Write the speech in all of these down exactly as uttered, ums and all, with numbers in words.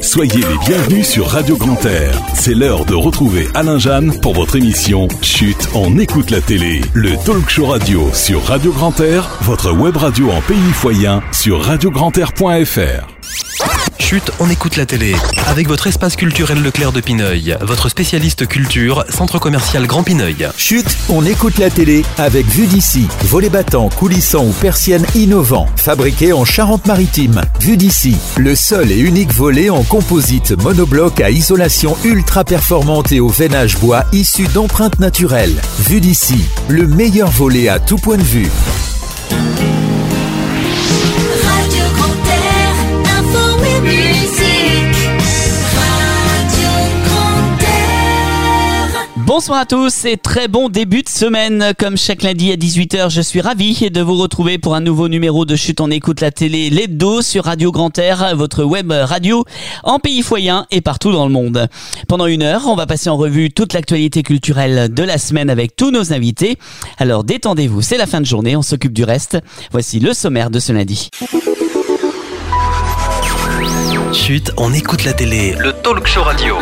Soyez les bienvenus sur Radio Grand Air. C'est l'heure de retrouver Alain Jeanne pour votre émission Chut, on écoute la télé. Le talk show radio sur Radio Grand Air, votre web radio en pays foyen sur radio grand air point f r. Chut, on écoute la télé. Avec votre espace culturel Leclerc de Pineuil, votre spécialiste culture, centre commercial Grand Pineuil. Chut, on écoute la télé avec Vue d'ici. Volets battants, coulissants ou persiennes innovants. Fabriqués en Charente-Maritime. Vue d'ici, le seul et unique volet en composite monobloc à isolation ultra performante et au veinage bois issu d'empreintes naturelles. Vue d'ici, le meilleur volet à tout point de vue. Bonsoir à tous et très bon début de semaine. Comme chaque lundi à dix-huit heures, je suis ravi de vous retrouver pour un nouveau numéro de Chut, on écoute la télé, l'hebdo sur Radio Grand Air, votre web radio en pays foyen et partout dans le monde. Pendant une heure, on va passer en revue toute l'actualité culturelle de la semaine avec tous nos invités. Alors détendez-vous, c'est la fin de journée, on s'occupe du reste. Voici le sommaire de ce lundi. Chut, on écoute la télé, le talk show radio.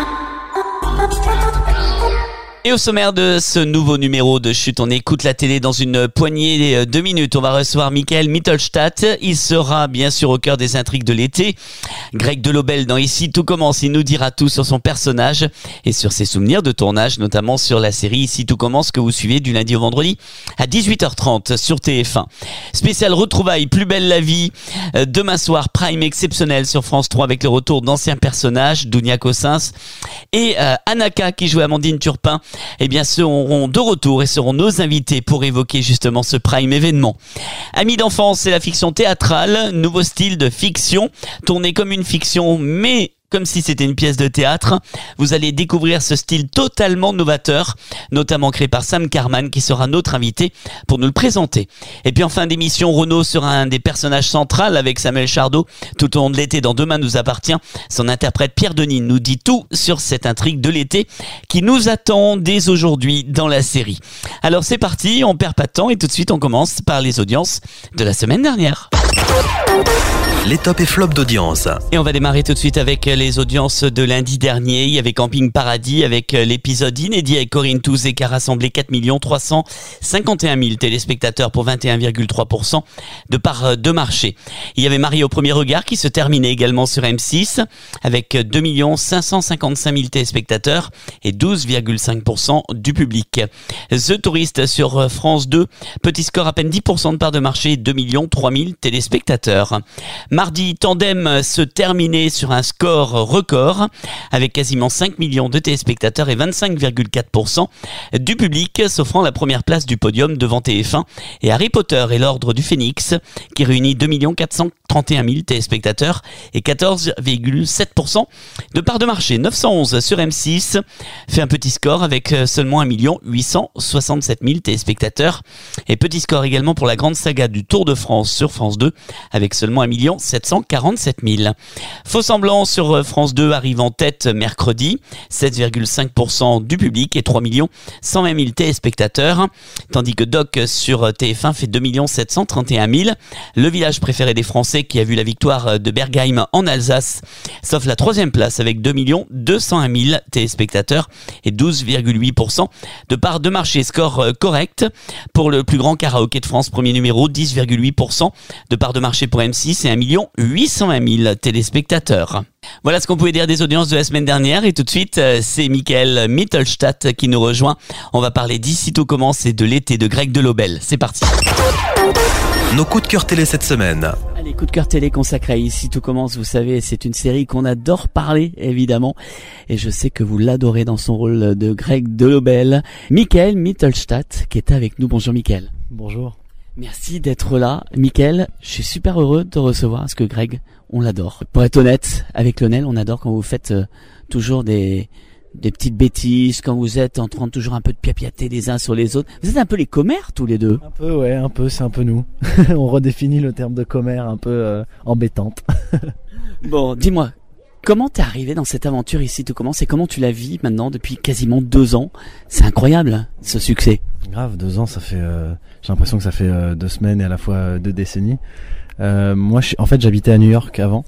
Et au sommaire de ce nouveau numéro de Chut, on écoute la télé dans une poignée de minutes. On va recevoir Michael Mittelstadt. Il sera bien sûr au cœur des intrigues de l'été. Greg Delobel dans Ici Tout Commence. Il nous dira tout sur son personnage et sur ses souvenirs de tournage, notamment sur la série Ici Tout Commence que vous suivez du lundi au vendredi à dix-huit heures trente sur T F un. Spécial retrouvailles, Plus belle la vie. Demain soir, prime exceptionnel sur France trois avec le retour d'anciens personnages, Dounia Cossens et euh, Anaka qui joue Amandine Turpin. Eh bien, seront de retour et seront nos invités pour évoquer justement ce prime événement. Amis d'enfance, c'est la fiction théâtrale, nouveau style de fiction, tourné comme une fiction, mais comme si c'était une pièce de théâtre. Vous allez découvrir ce style totalement novateur, notamment créé par Sam Carman, qui sera notre invité pour nous le présenter. Et puis en fin d'émission, Renaud sera un des personnages centraux avec Samuel Chardot. Tout au long de l'été, dans Demain nous appartient, son interprète Pierre Denis nous dit tout sur cette intrigue de l'été qui nous attend dès aujourd'hui dans la série. Alors c'est parti, on perd pas de temps et tout de suite on commence par les audiences de la semaine dernière. Les tops et flops d'audience. Et on va démarrer tout de suite avec les audiences de lundi dernier. Il y avait Camping Paradis avec l'épisode inédit avec Corinne Touzé qui a rassemblé quatre millions trois cent cinquante et un mille téléspectateurs pour vingt et un virgule trois pour cent de part de marché. Il y avait Marie au premier regard qui se terminait également sur M six avec deux millions cinq cent cinquante-cinq mille téléspectateurs et douze virgule cinq pour cent du public. The Tourist sur France deux, petit score à peine dix pour cent de part de marché, deux millions trois mille téléspectateurs. Mardi, Tandem se terminait sur un score record avec quasiment cinq millions de téléspectateurs et vingt-cinq virgule quatre pour cent du public, s'offrant la première place du podium devant T F un et Harry Potter et l'Ordre du Phénix qui réunit deux millions quatre cent trente et un mille téléspectateurs et quatorze virgule sept pour cent de part de marché. neuf cent onze sur M six fait un petit score avec seulement un million huit cent soixante-sept mille téléspectateurs et petit score également pour la grande saga du Tour de France sur France deux avec seulement un million sept cent quarante-sept mille. Faux semblant sur France deux arrive en tête mercredi, sept virgule cinq pour cent du public et trois millions cent vingt mille téléspectateurs, tandis que Doc sur T F un fait deux millions sept cent trente et un mille. Le village préféré des Français qui a vu la victoire de Bergheim en Alsace s'offre la troisième place avec deux millions deux cent un mille téléspectateurs et douze virgule huit pour cent de part de marché. Score correct pour le plus grand karaoké de France, premier numéro, dix virgule huit pour cent de part de marché pour M six et un million huit cent vingt mille téléspectateurs. Voilà ce qu'on pouvait dire des audiences de la semaine dernière et tout de suite c'est Michael Mittelstadt qui nous rejoint. On va parler d'Ici Tout Commence et de l'été de Greg Delobel. C'est parti. Nos coups de cœur télé cette semaine. Allez, coup de cœur télé consacré à Ici Tout Commence. Vous savez, c'est une série qu'on adore parler, évidemment. Et je sais que vous l'adorez dans son rôle de Greg Delobel. Michael Mittelstadt qui est avec nous. Bonjour Michael. Bonjour. Merci d'être là. Michael, je suis super heureux de te recevoir parce que Greg, on l'adore. Pour être honnête, avec Lionel, on adore quand vous faites euh, toujours des... des petites bêtises, quand vous êtes en train de toujours un peu de piapiater les uns sur les autres. Vous êtes un peu les commères tous les deux. Un peu, ouais, un peu, c'est un peu nous. On redéfinit le terme de commère un peu euh, embêtante. Bon, dis-moi, comment t'es arrivé dans cette aventure Ici Tout Commence et comment tu la vis maintenant depuis quasiment deux ans? C'est incroyable, ce succès. Grave, deux ans, ça fait... Euh, j'ai l'impression que ça fait euh, deux semaines et à la fois euh, deux décennies. Euh, moi, je, en fait, j'habitais à New York avant.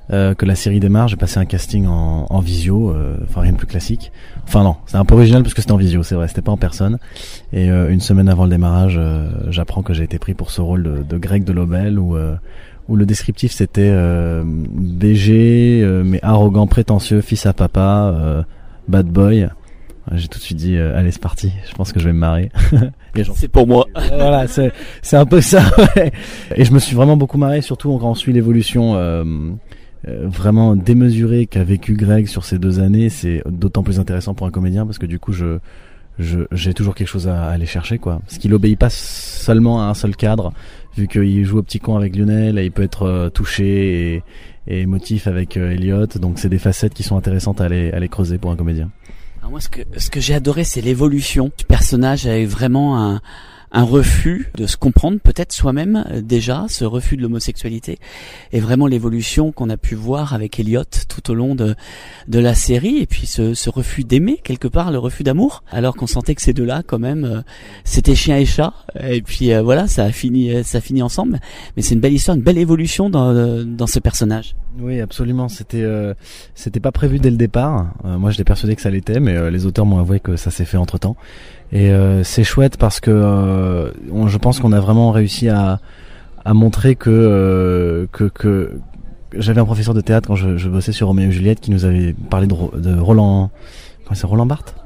euh, que la série démarre, j'ai passé un casting en, en visio, euh, enfin rien de plus classique. Enfin non, c'était un peu original parce que c'était en visio, c'est vrai, c'était pas en personne. Et euh, une semaine avant le démarrage, euh, j'apprends que j'ai été pris pour ce rôle de, de Greg de Lobel, où, euh, où le descriptif c'était euh, B G, euh, mais arrogant, prétentieux, fils à papa, euh, bad boy. J'ai tout de suite dit euh, allez c'est parti, je pense que je vais me marrer. Et c'est pour moi. Voilà, c'est c'est un peu ça. Ouais. Et je me suis vraiment beaucoup marré, surtout quand on suit l'évolution euh, euh, vraiment démesurée qu'a vécu Greg sur ces deux années. C'est d'autant plus intéressant pour un comédien parce que du coup je je j'ai toujours quelque chose à aller chercher quoi. Parce qu'il obéit pas seulement à un seul cadre, vu qu'il joue au petit con avec Lionel et il peut être euh, touché et, et émotif avec euh, Elliot. Donc c'est des facettes qui sont intéressantes à aller à aller creuser pour un comédien. Alors moi, ce que ce que j'ai adoré, c'est l'évolution du personnage. Avec vraiment un un refus de se comprendre, peut-être soi-même déjà, ce refus de l'homosexualité, et vraiment l'évolution qu'on a pu voir avec Elliot tout au long de de la série, et puis ce, ce refus d'aimer quelque part, le refus d'amour, alors qu'on sentait que ces deux-là, quand même, euh, c'était chien et chat, et puis euh, voilà, ça a fini, ça a fini ensemble. Mais c'est une belle histoire, une belle évolution dans dans ce personnage. Oui, absolument. C'était euh, c'était pas prévu dès le départ. Euh, moi, j'étais persuadé que ça l'était, mais euh, les auteurs m'ont avoué que ça s'est fait entre temps. Et euh, c'est chouette parce que euh, on, je pense qu'on a vraiment réussi à à montrer que euh, que que j'avais un professeur de théâtre quand je, je bossais sur Roméo et Juliette qui nous avait parlé de, de Roland, comment c'est Roland Barthes,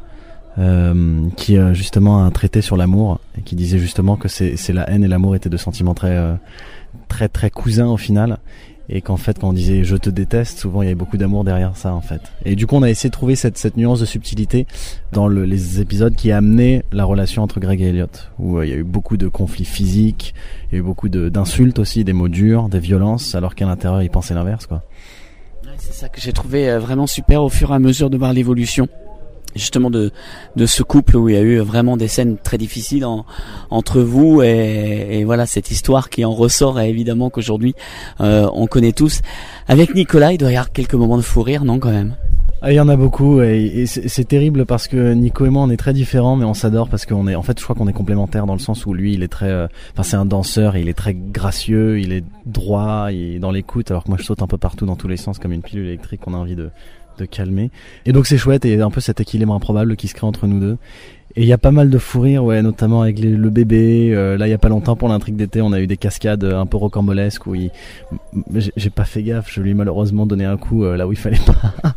euh, qui euh, justement a un traité sur l'amour et qui disait justement que c'est c'est la haine et l'amour étaient deux sentiments très euh, très très cousins au final. Et qu'en fait quand on disait je te déteste, souvent il y avait beaucoup d'amour derrière ça en fait. Et du coup on a essayé de trouver cette, cette nuance de subtilité dans le, les épisodes qui a amené la relation entre Greg et Elliot, où euh, il y a eu beaucoup de conflits physiques, il y a eu beaucoup de, d'insultes aussi, des mots durs, des violences, alors qu'à l'intérieur ils pensaient l'inverse quoi. Ouais, c'est ça que j'ai trouvé vraiment super au fur et à mesure de voir l'évolution justement de de ce couple, où il y a eu vraiment des scènes très difficiles en, entre vous et, et voilà cette histoire qui en ressort, et évidemment qu'aujourd'hui euh, on connaît tous. Avec Nicolas, il doit y avoir quelques moments de fou rire, non quand même? Ah, il y en a beaucoup et, et c'est, c'est terrible parce que Nico et moi on est très différents, mais on s'adore parce qu'on est, en fait je crois qu'on est complémentaires dans le sens où lui il est très, enfin euh, c'est un danseur et il est très gracieux, il est droit, il est dans l'écoute, alors que moi je saute un peu partout dans tous les sens comme une pilule électrique qu'on a envie de de calmer. Et donc c'est chouette, et il y a un peu cet équilibre improbable qui se crée entre nous deux. Et il y a pas mal de fou rire, ouais, notamment avec les, le bébé. Euh, là, il y a pas longtemps pour l'intrigue d'été, on a eu des cascades un peu rocambolesques où il, j'ai, j'ai pas fait gaffe, je lui ai malheureusement donné un coup euh, là où il fallait pas.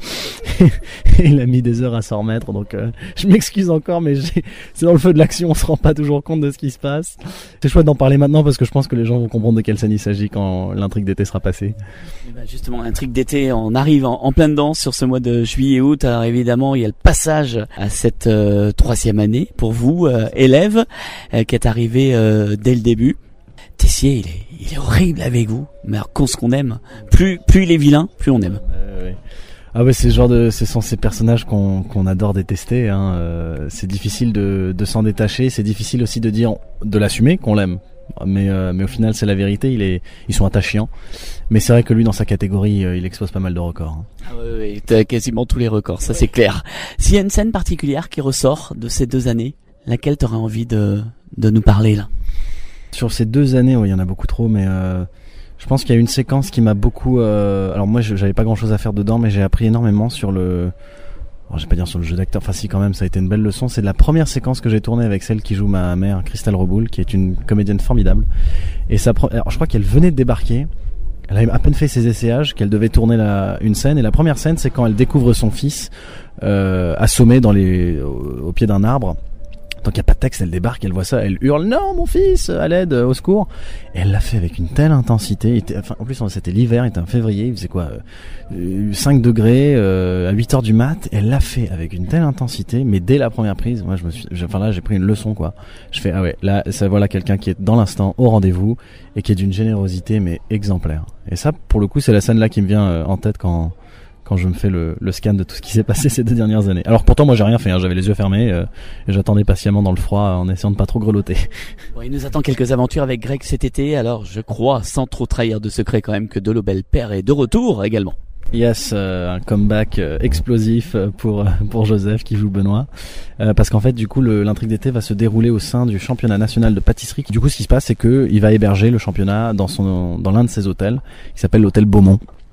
Et il a mis des heures à s'en remettre, donc euh, je m'excuse encore, mais j'ai, c'est dans le feu de l'action, on se rend pas toujours compte de ce qui se passe. C'est chouette d'en parler maintenant parce que je pense que les gens vont comprendre de quelle scène il s'agit quand l'intrigue d'été sera passée. Et ben justement, l'intrigue d'été, on arrive en, en plein dedans sur ce mois de juillet-août. Alors évidemment, il y a le passage à cette euh, troisième année pour vous, euh, élèves, euh, qui est arrivé euh, dès le début. Tessier, il est, il est horrible avec vous, mais alors qu'on ce qu'on aime, plus plus il est vilain, plus on aime. Euh, ouais. Ah ouais, c'est ce genre de, ce sont ces personnages qu'on qu'on adore détester. Hein. Euh, c'est difficile de de s'en détacher, c'est difficile aussi de dire, de l'assumer qu'on l'aime. Mais euh, mais au final c'est la vérité, il est ils sont attachants. Mais c'est vrai que lui dans sa catégorie euh, il expose pas mal de records. Hein. Ah ouais, ouais, t'as quasiment tous les records, ça c'est clair. S'il y a une scène particulière qui ressort de ces deux années, laquelle t'aurais envie de de nous parler là? Sur ces deux années, oui, il y en a beaucoup trop, mais euh, je pense qu'il y a une séquence qui m'a beaucoup. Euh, alors moi je, j'avais pas grand chose à faire dedans, mais j'ai appris énormément sur le. Alors, je vais pas dire sur le jeu d'acteur, enfin si quand même, ça a été une belle leçon. C'est la première séquence que j'ai tournée avec celle qui joue ma mère, Christelle Reboul, qui est une comédienne formidable. Et ça, alors, je crois qu'elle venait de débarquer. Elle avait à peine fait ses essayages, qu'elle devait tourner la, une scène. Et la première scène, c'est quand elle découvre son fils euh, assommé dans les, au, au pied d'un arbre. Donc il n'y a pas de texte, elle débarque, elle voit ça, elle hurle « Non, mon fils, à l'aide, au secours !» Et elle l'a fait avec une telle intensité. Était, enfin, en plus, c'était l'hiver, il était en février, il faisait quoi euh, cinq degrés euh, à huit heures du mat. Elle l'a fait avec une telle intensité, mais dès la première prise, moi je me suis, enfin là j'ai pris une leçon quoi. Je fais ah ouais, là ça voilà quelqu'un qui est dans l'instant, au rendez-vous, et qui est d'une générosité mais exemplaire. Et ça, pour le coup, c'est la scène là qui me vient euh, en tête quand quand je me fais le, le scan de tout ce qui s'est passé ces deux dernières années. Alors pourtant moi j'ai rien fait, hein, j'avais les yeux fermés euh, et j'attendais patiemment dans le froid en essayant de pas trop grelotter. Bon, il nous attend quelques aventures avec Greg cet été, alors je crois, sans trop trahir de secret quand même, que de Lobel père est de retour également. Yes, euh, un comeback euh, explosif pour pour Joseph qui joue Benoît, euh, parce qu'en fait du coup le, l'intrigue d'été va se dérouler au sein du championnat national de pâtisserie. Du coup ce qui se passe c'est que il va héberger le championnat dans son dans l'un de ses hôtels qui s'appelle l'hôtel Beaumont.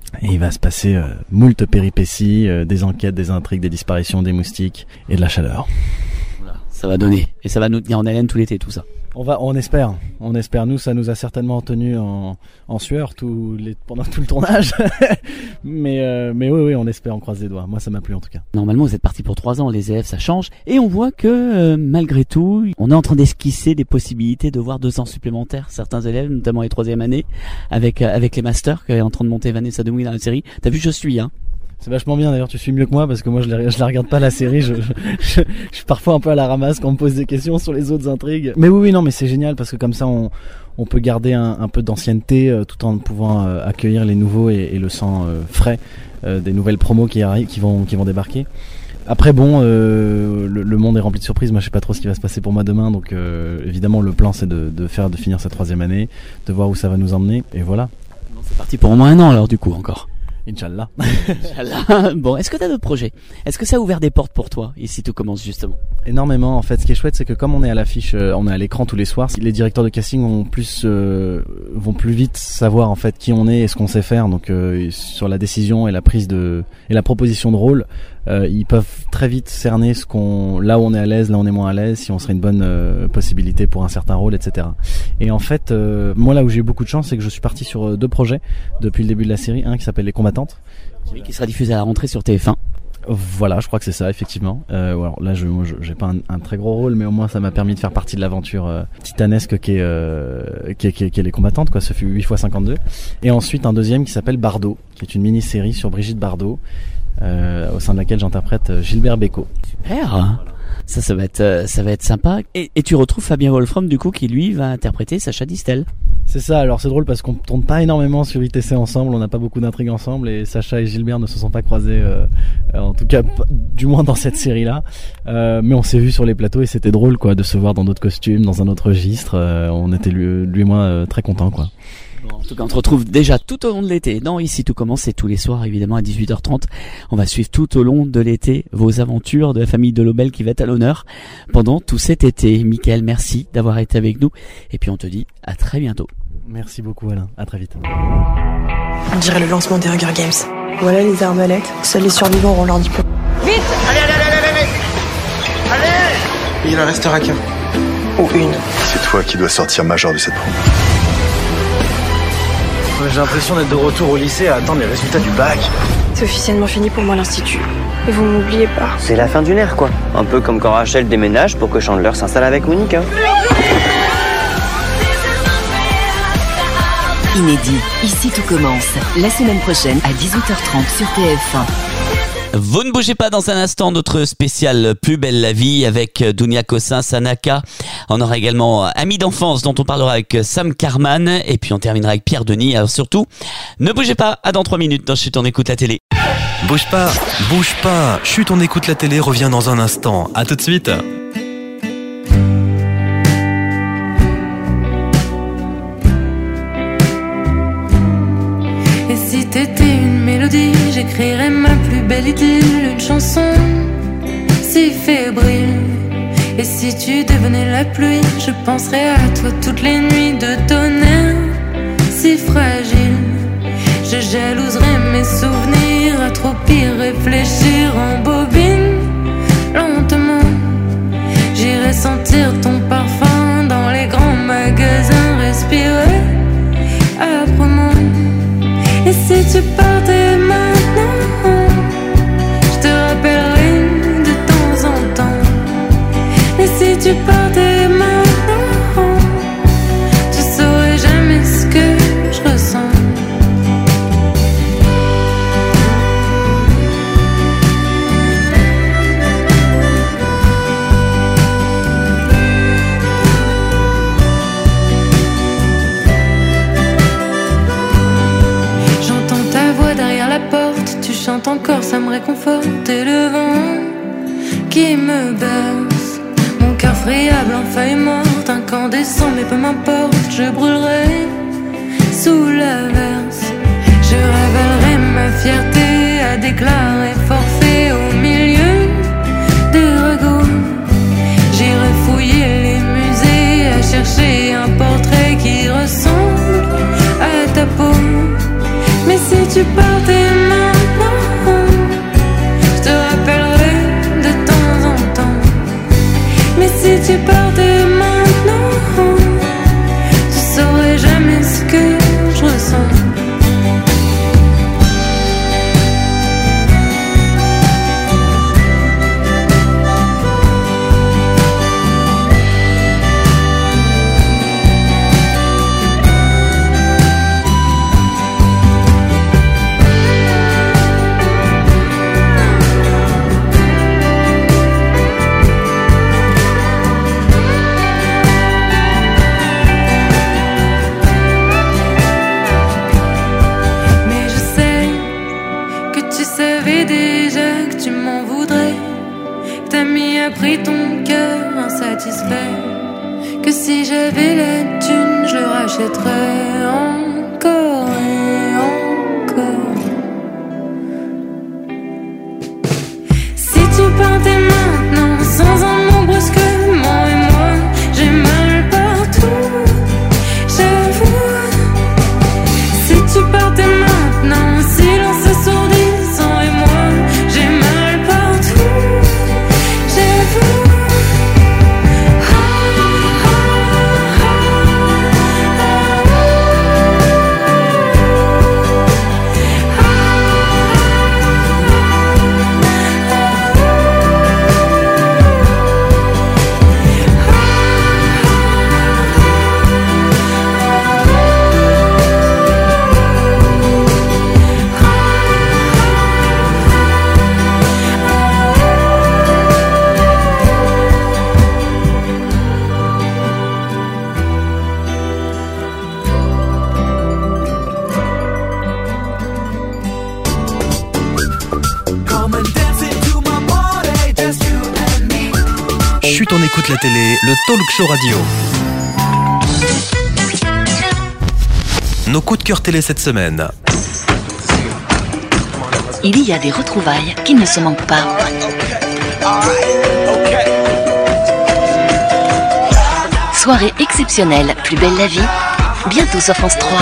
Et il va se passer euh, moult péripéties, euh, des enquêtes, des intrigues, des disparitions, des moustiques et de la chaleur. Voilà, ça va donner. Et ça va nous tenir en haleine tout l'été, tout ça. On va, on espère, on espère. Nous, ça nous a certainement tenu en, en sueur tout les, pendant tout le tournage. mais, euh, mais oui, oui, on espère, on croise les doigts. Moi, ça m'a plu en tout cas. Normalement, vous êtes parti pour trois ans, les élèves, ça change. Et on voit que, euh, malgré tout, on est en train d'esquisser des possibilités de voir deux ans supplémentaires. Certains élèves, notamment les troisième années, avec, euh, avec les masters, qui est en train de monter Vanessa Demouy dans la série. T'as vu, je suis, hein. C'est vachement bien d'ailleurs, tu suis mieux que moi parce que moi je la, je la regarde pas la série, je, je, je, je suis parfois un peu à la ramasse quand on me pose des questions sur les autres intrigues. Mais oui oui non mais c'est génial parce que comme ça on, on peut garder un, un peu d'ancienneté euh, tout en pouvant euh, accueillir les nouveaux et, et le sang euh, frais euh, des nouvelles promos qui arrivent, qui vont, qui vont débarquer. Après bon, euh, le, le monde est rempli de surprises, moi je sais pas trop ce qui va se passer pour moi demain donc euh, évidemment le plan c'est de, de faire, de finir cette troisième année, de voir où ça va nous emmener et voilà. Bon, c'est parti pour au moins un an alors du coup encore. Inch'Allah. Inch'Allah. Bon, est-ce que t'as d'autres projets? Est-ce que ça a ouvert des portes pour toi ici tout commence justement? Énormément. En fait, ce qui est chouette, c'est que comme on est à l'affiche, euh, on est à l'écran tous les soirs, les directeurs de casting vont plus euh, vont plus vite savoir en fait qui on est et ce qu'on sait faire. Donc euh, sur la décision et la prise de et la proposition de rôle, euh, ils peuvent très vite cerner ce qu'on là où on est à l'aise, là où on est moins à l'aise, si on serait une bonne euh, possibilité pour un certain rôle, et cetera. Et en fait, euh, moi là où j'ai eu beaucoup de chance, c'est que je suis parti sur deux projets depuis le début de la série. Un qui s'appelle Les Combattantes. Oui, qui sera diffusé à la rentrée sur T F un. Voilà, je crois que c'est ça, effectivement. Euh, alors là, je, moi, je, j'ai pas un, un très gros rôle, mais au moins ça m'a permis de faire partie de l'aventure euh, titanesque qui est, euh, qui est, qui est, qui est Les Combattantes, quoi. Ça fait huit fois cinquante-deux. Et ensuite un deuxième qui s'appelle Bardot, qui est une mini-série sur Brigitte Bardot, euh, au sein de laquelle j'interprète Gilbert Bécaud. Super. Ça, ça va être, euh, ça va être sympa. Et, et tu retrouves Fabien Wolfram, du coup, qui lui va interpréter Sacha Distel. C'est ça, alors c'est drôle parce qu'on tourne pas énormément sur I T C ensemble, on n'a pas beaucoup d'intrigues ensemble et Sacha et Gilbert ne se sont pas croisés, euh, en tout cas du moins dans cette série-là. Euh, mais on s'est vus sur les plateaux et c'était drôle quoi de se voir dans d'autres costumes, dans un autre registre. Euh, on était lui, lui et moi euh, très contents quoi. Bon, en tout cas, on te retrouve déjà tout au long de l'été. Non, ici tout commence, c'est tous les soirs évidemment à dix-huit heures trente. On va suivre tout au long de l'été vos aventures de la famille de Lobel qui va être à l'honneur pendant tout cet été. Mickaël, merci d'avoir été avec nous et puis on te dit à très bientôt. Merci beaucoup Alain, à très vite. On dirait le lancement des Hunger Games. Voilà les arbalètes, seuls les survivants auront leur diplôme. Vite! Allez, allez, allez, allez, allez! Allez! Il en restera qu'un. Ou une. C'est toi qui dois sortir major de cette promo. J'ai l'impression d'être de retour au lycée à attendre les résultats du bac. C'est officiellement fini pour moi l'institut. Et vous m'oubliez pas. C'est la fin d'une ère quoi. Un peu comme quand Rachel déménage pour que Chandler s'installe avec Monica. Inédit, ici tout commence. La semaine prochaine à dix-huit heures trente sur T F un. Vous ne bougez pas dans un instant, notre spécial Plus belle la vie avec Dounia Cossin, Sanaka. On aura également Amis d'enfance dont on parlera avec Sam Carman et puis on terminera avec Pierre Denis. Alors surtout, ne bougez pas, à dans trois minutes dans Chut on écoute la télé. Bouge pas, bouge pas. Chut on écoute la télé revient dans un instant. À tout de suite. Et si t'étais une mélodie, j'écrirais ma plus belle idylle, une chanson si fébrile. Et si tu devenais la pluie, je penserais à toi toutes les nuits de tonnerre si fragile. Je jalouserais mes souvenirs, à trop y réfléchir en bobine. Lentement, j'irais sentir ton parfum dans les grands magasins, respirer âprement. Et si tu partais maintenant, je te rappellerai de temps en temps. Et si tu partais maintenant, tu saurais jamais ce que je ressens. Encore, ça me réconforte. Et le vent qui me berce, mon cœur friable en feuille morte, incandescent, mais peu m'importe, je brûlerai sous l'averse. Je révélerai ma fierté à déclarer forfait au milieu des ragots. J'irai fouiller les musées à chercher un portrait qui ressemble à ta peau. Mais si tu partais savais déjà que tu m'en voudrais. T'as mis à prix ton cœur insatisfait. Que si j'avais la thune, je le rachèterais encore et encore. Si tu partais maintenant sans un mot brusquement, et moi j'ai mal partout, j'avoue. Si tu partais maintenant, silence assourdissant, et moi j'ai mal partout, j'avoue. Chut, on écoute la télé, le talk show radio. Nos coups de cœur télé cette semaine. Il y a des retrouvailles qui ne se manquent pas. Soirée exceptionnelle, Plus belle la vie, bientôt sur France trois.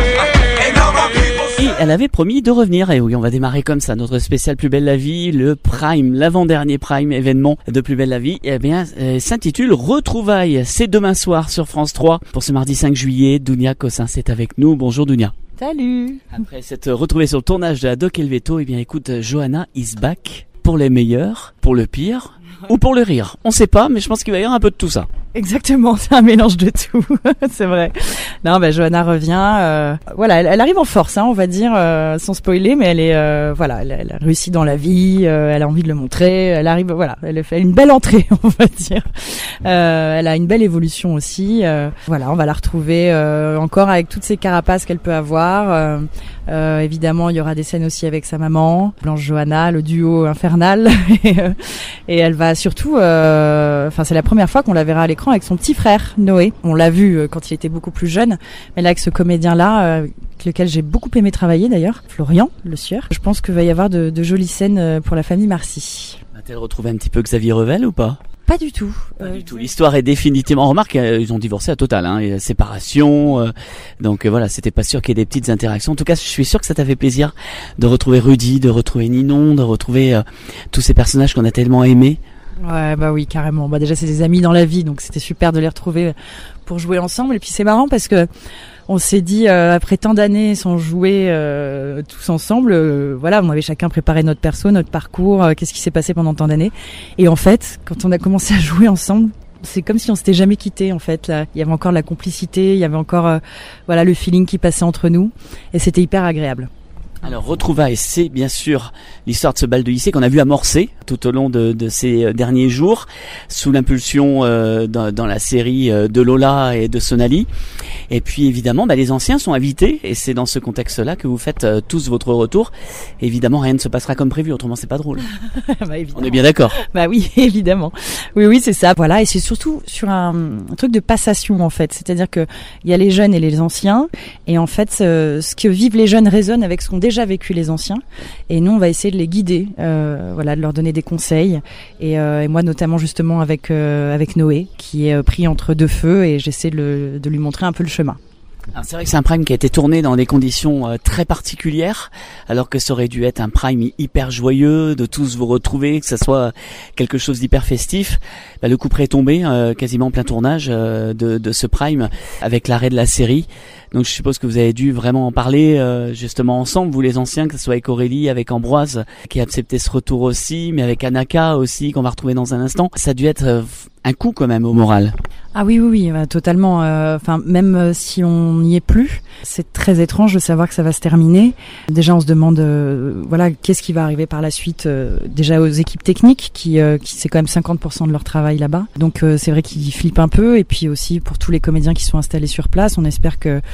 Et elle avait promis de revenir, et oui, on va démarrer comme ça, notre spécial Plus belle la vie, le prime, l'avant-dernier prime événement de Plus belle la vie, et eh bien, euh, s'intitule Retrouvailles. C'est demain soir sur France trois, pour ce mardi cinq juillet, Dounia Cossin c'est avec nous. Bonjour Dounia. Salut. Après s'être retrouvée sur le tournage de la Doc Helveto, eh bien écoute, Johanna is back, pour les meilleurs, pour le pire, ou pour le rire. On sait pas, mais je pense qu'il va y avoir un peu de tout ça. Exactement, c'est un mélange de tout, c'est vrai. Non, ben Johanna revient. Euh, voilà, elle, elle arrive en force, hein, on va dire, euh, sans spoiler, mais elle est, euh, voilà, elle, elle a réussi dans la vie. Euh, elle a envie de le montrer. Elle arrive, voilà, elle fait une belle entrée, on va dire. Euh, elle a une belle évolution aussi. Euh, voilà, on va la retrouver euh, encore avec toutes ces carapaces qu'elle peut avoir. Euh, euh, évidemment, il y aura des scènes aussi avec sa maman, Blanche Johanna, le duo infernal, et, euh, et elle va surtout, enfin, euh, c'est la première fois qu'on la verra à l'écran avec son petit frère Noé. On l'a vu quand il était beaucoup plus jeune, mais là avec ce comédien-là, euh, avec lequel j'ai beaucoup aimé travailler d'ailleurs, Florian Le Sieur. Je pense qu'il va y avoir de, de jolies scènes pour la famille Marcy. Va-t-elle retrouver un petit peu Xavier Revel ou pas ? Pas du tout. Pas euh, du tout. L'histoire est définitivement. On remarque qu'ils ont divorcé à total, hein, et séparation. Euh, donc euh, voilà, c'était pas sûr qu'il y ait des petites interactions. En tout cas, je suis sûr que ça t'a fait plaisir de retrouver Rudy, de retrouver Ninon, de retrouver euh, tous ces personnages qu'on a tellement aimés. Ouais, bah oui, carrément. Bah déjà, c'est des amis dans la vie, donc c'était super de les retrouver pour jouer ensemble. Et puis c'est marrant parce que on s'est dit, euh, après tant d'années sans jouer euh, tous ensemble, euh, voilà, on avait chacun préparé notre perso, notre parcours, euh, qu'est-ce qui s'est passé pendant tant d'années. Et en fait, quand on a commencé à jouer ensemble, c'est comme si on s'était jamais quitté en fait. Là, il y avait encore de la complicité, il y avait encore, euh, voilà, le feeling qui passait entre nous, et c'était hyper agréable. Alors, Retrouvailles, c'est bien sûr l'histoire de ce bal de lycée qu'on a vu amorcer tout au long de, de ces derniers jours, sous l'impulsion euh, dans, dans la série euh, de Lola et de Sonali. Et puis évidemment, bah, les anciens sont invités, et c'est dans ce contexte-là que vous faites euh, tous votre retour. Et évidemment, rien ne se passera comme prévu, autrement c'est pas drôle. Bah, on est bien d'accord. Bah oui, évidemment. Oui, oui, c'est ça. Voilà, et c'est surtout sur un, un truc de passation en fait. C'est-à-dire que il y a les jeunes et les anciens, et en fait, ce, ce que vivent les jeunes résonne avec ce qu'ont déjà vécu les anciens. Et nous, on va essayer de les guider, euh, voilà, de leur donner des conseils. Et, euh, et moi, notamment justement avec euh, avec Noé, qui est pris entre deux feux, et j'essaie de, le, de lui montrer un peu le chemin. Alors c'est vrai que c'est un prime qui a été tourné dans des conditions euh, très particulières, alors que ça aurait dû être un prime hyper joyeux, de tous vous retrouver, que ça soit quelque chose d'hyper festif. Bah, le coup près est tombé, euh, quasiment en plein tournage euh, de, de ce prime, avec l'arrêt de la série. Donc je suppose que vous avez dû vraiment en parler euh, justement ensemble, vous les anciens, que ce soit avec Aurélie, avec Ambroise, qui a accepté ce retour aussi, mais avec Anaka aussi, qu'on va retrouver dans un instant. Ça a dû être euh, un coup quand même au moral. Ah oui, oui, oui, bah, totalement. Enfin, euh, même euh, si on n'y est plus, c'est très étrange de savoir que ça va se terminer. Déjà, on se demande, euh, voilà, qu'est-ce qui va arriver par la suite. Euh, déjà aux équipes techniques, qui, euh, qui c'est quand même cinquante pour cent de leur travail là-bas. Donc euh, c'est vrai qu'ils flippent un peu. Et puis aussi pour tous les comédiens qui sont installés sur place, on espère que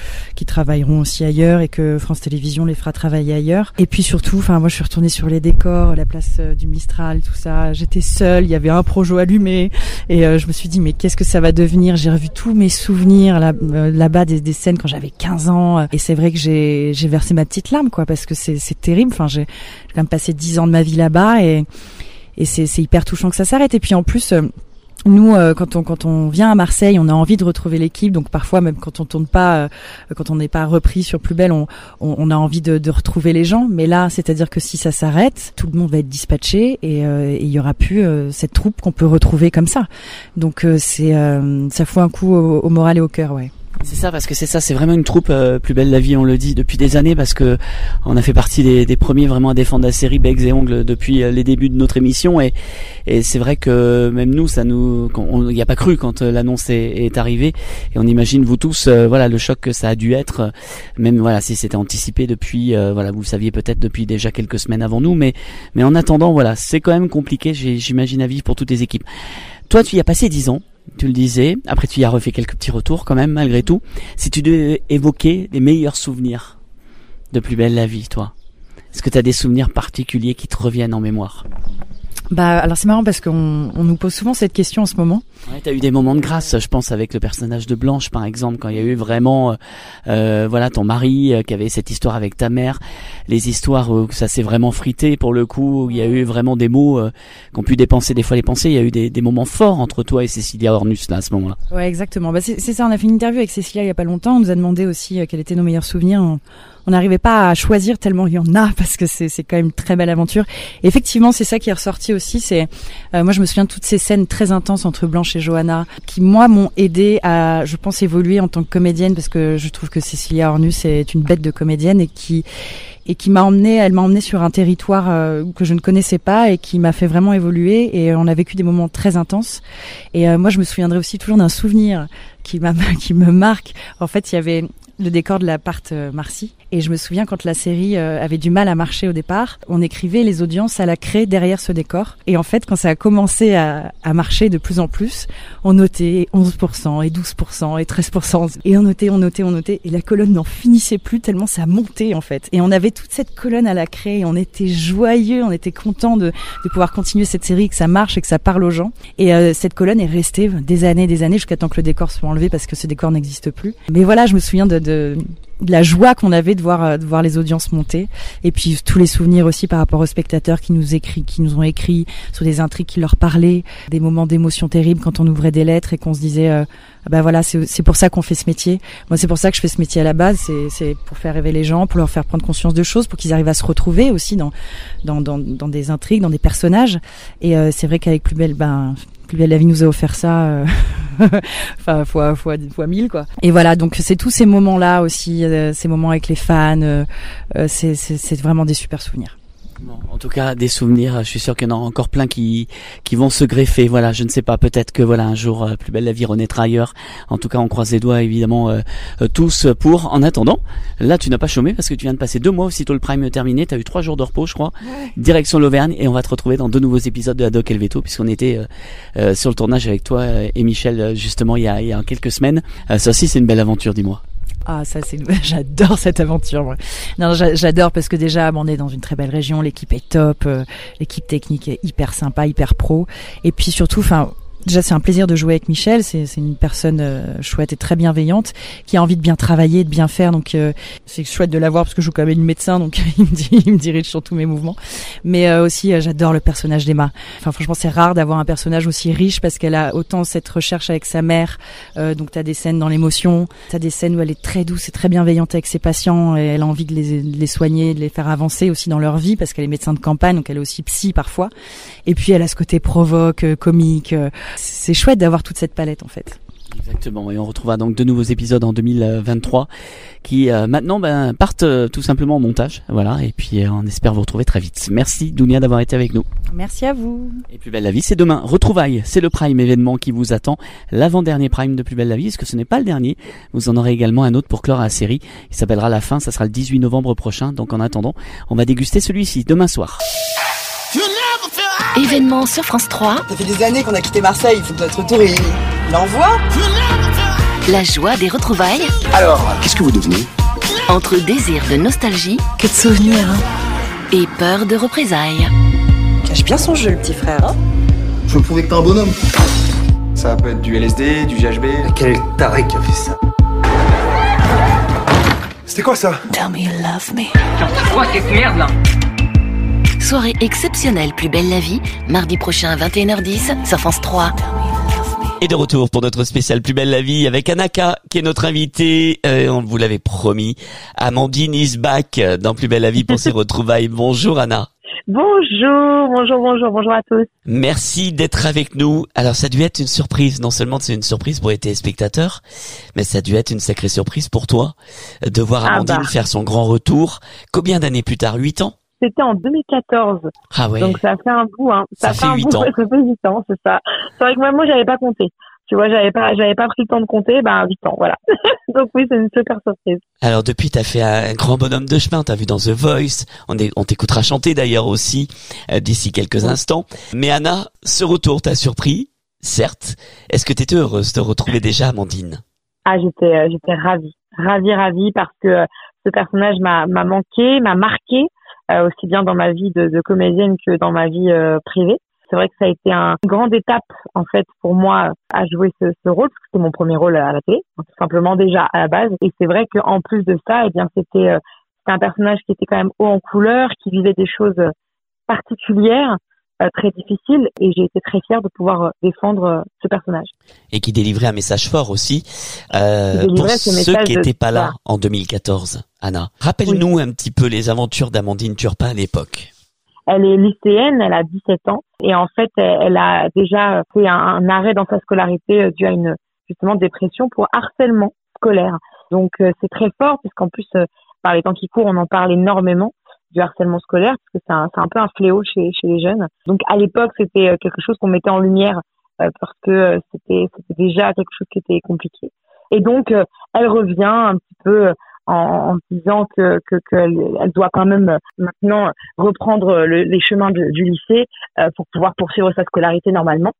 qui travailleront aussi ailleurs et que France Télévisions les fera travailler ailleurs. Et puis surtout, enfin moi je suis retournée sur les décors, la place du Mistral, tout ça. J'étais seule, il y avait un projo allumé et euh, je me suis dit mais qu'est-ce que ça va devenir? J'ai revu tous mes souvenirs là, euh, là-bas des, des scènes quand j'avais quinze ans et c'est vrai que j'ai j'ai versé ma petite larme quoi parce que c'est c'est terrible. Enfin j'ai, j'ai quand même passé dix ans de ma vie là-bas et et c'est c'est hyper touchant que ça s'arrête. Et puis en plus euh, nous, euh, quand on quand on vient à Marseille, on a envie de retrouver l'équipe. Donc parfois, même quand on tourne pas, euh, quand on n'est pas repris sur Plus Belle, on, on, on a envie de, de retrouver les gens. Mais là, c'est-à-dire que si ça s'arrête, tout le monde va être dispatché et euh, il y aura plus euh, cette troupe qu'on peut retrouver comme ça. Donc euh, c'est euh, ça fout un coup au, au moral et au cœur, ouais. C'est ça, parce que c'est ça, c'est vraiment une troupe euh, Plus Belle la Vie, on le dit depuis des années, parce que on a fait partie des, des premiers vraiment à défendre la série becs et ongles depuis euh, les débuts de notre émission, et, et c'est vrai que même nous, ça nous, on n'y a pas cru quand euh, l'annonce est, est arrivée, et on imagine vous tous, euh, voilà, le choc que ça a dû être, euh, même voilà, si c'était anticipé depuis, euh, voilà, vous le saviez peut-être depuis déjà quelques semaines avant nous, mais mais en attendant, voilà, c'est quand même compliqué, j'imagine à vivre pour toutes les équipes. Toi, tu y as passé dix ans. Tu le disais, après tu y as refait quelques petits retours quand même malgré tout. Si tu devais évoquer les meilleurs souvenirs de Plus Belle la Vie, toi, est-ce que tu as des souvenirs particuliers qui te reviennent en mémoire? Bah alors c'est marrant parce qu'on on nous pose souvent cette question en ce moment. Ouais, t'as eu des moments de grâce, je pense, avec le personnage de Blanche par exemple, quand il y a eu vraiment, euh, voilà, ton mari euh, qui avait cette histoire avec ta mère, les histoires où ça s'est vraiment frité pour le coup, où il y a eu vraiment des mots euh, qu'ont pu dépenser des fois les pensées. Il y a eu des, des moments forts entre toi et Cécilia Ornus là à ce moment-là. Ouais, exactement. Bah c'est, c'est ça. On a fait une interview avec Cécilia il y a pas longtemps. On nous a demandé aussi euh, quels étaient nos meilleurs souvenirs. On... On n'arrivait pas à choisir tellement il y en a parce que c'est c'est quand même une très belle aventure. Et effectivement, c'est ça qui est ressorti aussi. C'est euh, moi je me souviens de toutes ces scènes très intenses entre Blanche et Johanna qui moi m'ont aidé à, je pense, évoluer en tant que comédienne parce que je trouve que Cécilia Ornus est une bête de comédienne et qui et qui m'a emmenée, elle m'a emmenée sur un territoire euh, que je ne connaissais pas et qui m'a fait vraiment évoluer. Et on a vécu des moments très intenses. Et euh, moi je me souviendrai aussi toujours d'un souvenir qui m'a qui me marque. En fait, il y avait le décor de l'appart euh, Marcy. Et je me souviens quand la série euh, avait du mal à marcher au départ, on écrivait les audiences à la craie derrière ce décor. Et en fait, quand ça a commencé à, à marcher de plus en plus, on notait onze pour cent et douze pour cent et treize pour cent. Et on notait, on notait, on notait. Et la colonne n'en finissait plus tellement ça montait en fait. Et on avait toute cette colonne à la craie et on était joyeux, on était content de, de pouvoir continuer cette série, que ça marche et que ça parle aux gens. Et euh, cette colonne est restée des années, des années jusqu'à temps que le décor soit enlevé parce que ce décor n'existe plus. Mais voilà, je me souviens de, de de la joie qu'on avait de voir de voir les audiences monter et puis tous les souvenirs aussi par rapport aux spectateurs qui nous écrit qui nous ont écrit sur des intrigues qui leur parlaient, des moments d'émotion terribles quand on ouvrait des lettres et qu'on se disait euh, bah voilà, c'est c'est pour ça qu'on fait ce métier. Moi c'est pour ça que je fais ce métier à la base, c'est c'est pour faire rêver les gens, pour leur faire prendre conscience de choses, pour qu'ils arrivent à se retrouver aussi dans dans dans dans des intrigues, dans des personnages. Et euh, c'est vrai qu'avec Plus Belle ben Plus Belle la Vie nous a offert ça, euh, enfin fois fois fois mille quoi. Et voilà, donc c'est tous ces moments-là aussi, euh, ces moments avec les fans, euh, euh, c'est c'est c'est vraiment des super souvenirs. Bon, en tout cas, des souvenirs. Je suis sûr qu'il y en a encore plein qui qui vont se greffer. Voilà, je ne sais pas. Peut-être que voilà un jour, euh, Plus Belle la Vie renaîtra ailleurs. En tout cas, on croise les doigts évidemment euh, euh, tous pour. En attendant, là, tu n'as pas chômé parce que tu viens de passer deux mois aussitôt le prime terminé. T'as eu trois jours de repos, je crois. Ouais. Direction l'Auvergne et on va te retrouver dans deux nouveaux épisodes de Haddock et le Veto puisqu'on était euh, euh, sur le tournage avec toi euh, et Michel euh, justement il y a il y a quelques semaines. Euh, ça aussi, c'est une belle aventure, dis-moi. Ah ça c'est j'adore cette aventure moi. Non j'adore parce que déjà on est dans une très belle région, l'équipe est top, euh, l'équipe technique est hyper sympa, hyper pro et puis surtout enfin déjà c'est un plaisir de jouer avec Michel, c'est c'est une personne euh, chouette et très bienveillante qui a envie de bien travailler, de bien faire donc euh, c'est chouette de l'avoir parce que je joue quand même une médecin donc il me dit, il me dirige sur tous mes mouvements. Mais euh, aussi euh, j'adore le personnage d'Emma. Enfin franchement c'est rare d'avoir un personnage aussi riche parce qu'elle a autant cette recherche avec sa mère euh, donc t'as des scènes dans l'émotion, t'as des scènes où elle est très douce et très bienveillante avec ses patients et elle a envie de les, de les soigner, de les faire avancer aussi dans leur vie parce qu'elle est médecin de campagne donc elle est aussi psy parfois. Et puis elle a ce côté provoque, euh, comique. Euh, c'est chouette d'avoir toute cette palette en fait. Exactement, et on retrouvera donc de nouveaux épisodes en deux mille vingt-trois qui euh, maintenant ben, partent euh, tout simplement en montage, voilà, et puis euh, on espère vous retrouver très vite. Merci Dounia d'avoir été avec nous. Merci à vous. Et Plus Belle la Vie, c'est demain. Retrouvailles, c'est le Prime événement qui vous attend, l'avant-dernier Prime de Plus Belle la Vie, est-ce que ce n'est pas le dernier? Vous en aurez également un autre pour clore la série, il s'appellera La Fin, ça sera le dix-huit novembre prochain, donc en attendant, on va déguster celui-ci demain soir. Événement sur France trois. Ça fait des années qu'on a quitté Marseille, il faut que notre retour il, il envoie. La joie des retrouvailles. Alors, qu'est-ce que vous devenez ? Entre désir de nostalgie. Que de souvenirs, hein. Et peur de représailles. Cache bien son jeu, le petit frère, hein. Je veux prouver que t'es un bonhomme. Ça peut être du L S D, du G H B. Quel taré qui a fait ça ? C'était quoi ça ? Tell me you love me. C'est quoi cette merde là ? Soirée exceptionnelle Plus belle la vie, mardi prochain à vingt et une heures dix sur France trois. Et de retour pour notre spécial Plus belle la vie avec Anaka qui est notre invitée. Euh, on vous l'avait promis. Amandine is back dans Plus belle la vie pour ses retrouvailles. Bonjour Anna. Bonjour, bonjour, bonjour, bonjour à tous. Merci d'être avec nous. Alors ça a dû être une surprise. Non seulement c'est une surprise pour les téléspectateurs, mais ça a dû être une sacrée surprise pour toi de voir Amandine ah bah. faire son grand retour. Combien d'années plus tard ? Huit ans ? C'était en deux mille quatorze. Ah ouais. Donc ça fait un bout, hein. Ça, ça fait huit ans. Ça fait huit ans, c'est ça. C'est vrai que même moi, j'avais pas compté. Tu vois, j'avais pas, j'avais pas pris le temps de compter, ben, huit ans, voilà. Donc oui, c'est une super surprise. Alors depuis, t'as fait un grand bonhomme de chemin, t'as vu dans The Voice. On est, on t'écoutera chanter d'ailleurs aussi, euh, d'ici quelques oui. instants. Mais Anna, ce retour t'a surpris, certes. Est-ce que t'étais heureuse de te retrouver déjà, Amandine? Ah, j'étais, euh, j'étais ravie. Ravie, ravie, parce que euh, ce personnage m'a, m'a manqué, m'a marqué. Euh, aussi bien dans ma vie de, de comédienne que dans ma vie euh, privée. C'est vrai que ça a été un, une grande étape en fait pour moi à jouer ce, ce rôle, parce que c'était mon premier rôle à la télé, tout simplement déjà à la base. Et c'est vrai qu'en plus de ça, eh bien c'était, euh, c'était un personnage qui était quand même haut en couleur, qui vivait des choses particulières, euh, très difficiles, et j'ai été très fière de pouvoir défendre euh, ce personnage. Et qui délivrait un message fort aussi euh, pour ceux qui n'étaient pas là en deux mille quatorze. Anna, rappelle-nous oui. un petit peu les aventures d'Amandine Turpin à l'époque. Elle est lycéenne, elle a dix-sept ans, et en fait, elle, elle a déjà fait un, un arrêt dans sa scolarité dû à une justement dépression pour harcèlement scolaire. Donc euh, c'est très fort, puisqu'en plus, euh, par les temps qui courent, on en parle énormément du harcèlement scolaire, parce que c'est un, c'est un peu un fléau chez, chez les jeunes. Donc à l'époque, c'était quelque chose qu'on mettait en lumière, euh, parce que euh, c'était, c'était déjà quelque chose qui était compliqué. Et donc, euh, elle revient un petit peu en, en disant que, que, qu'elle elle doit quand même maintenant reprendre le, les chemins de, du lycée euh, pour pouvoir poursuivre sa scolarité normalement.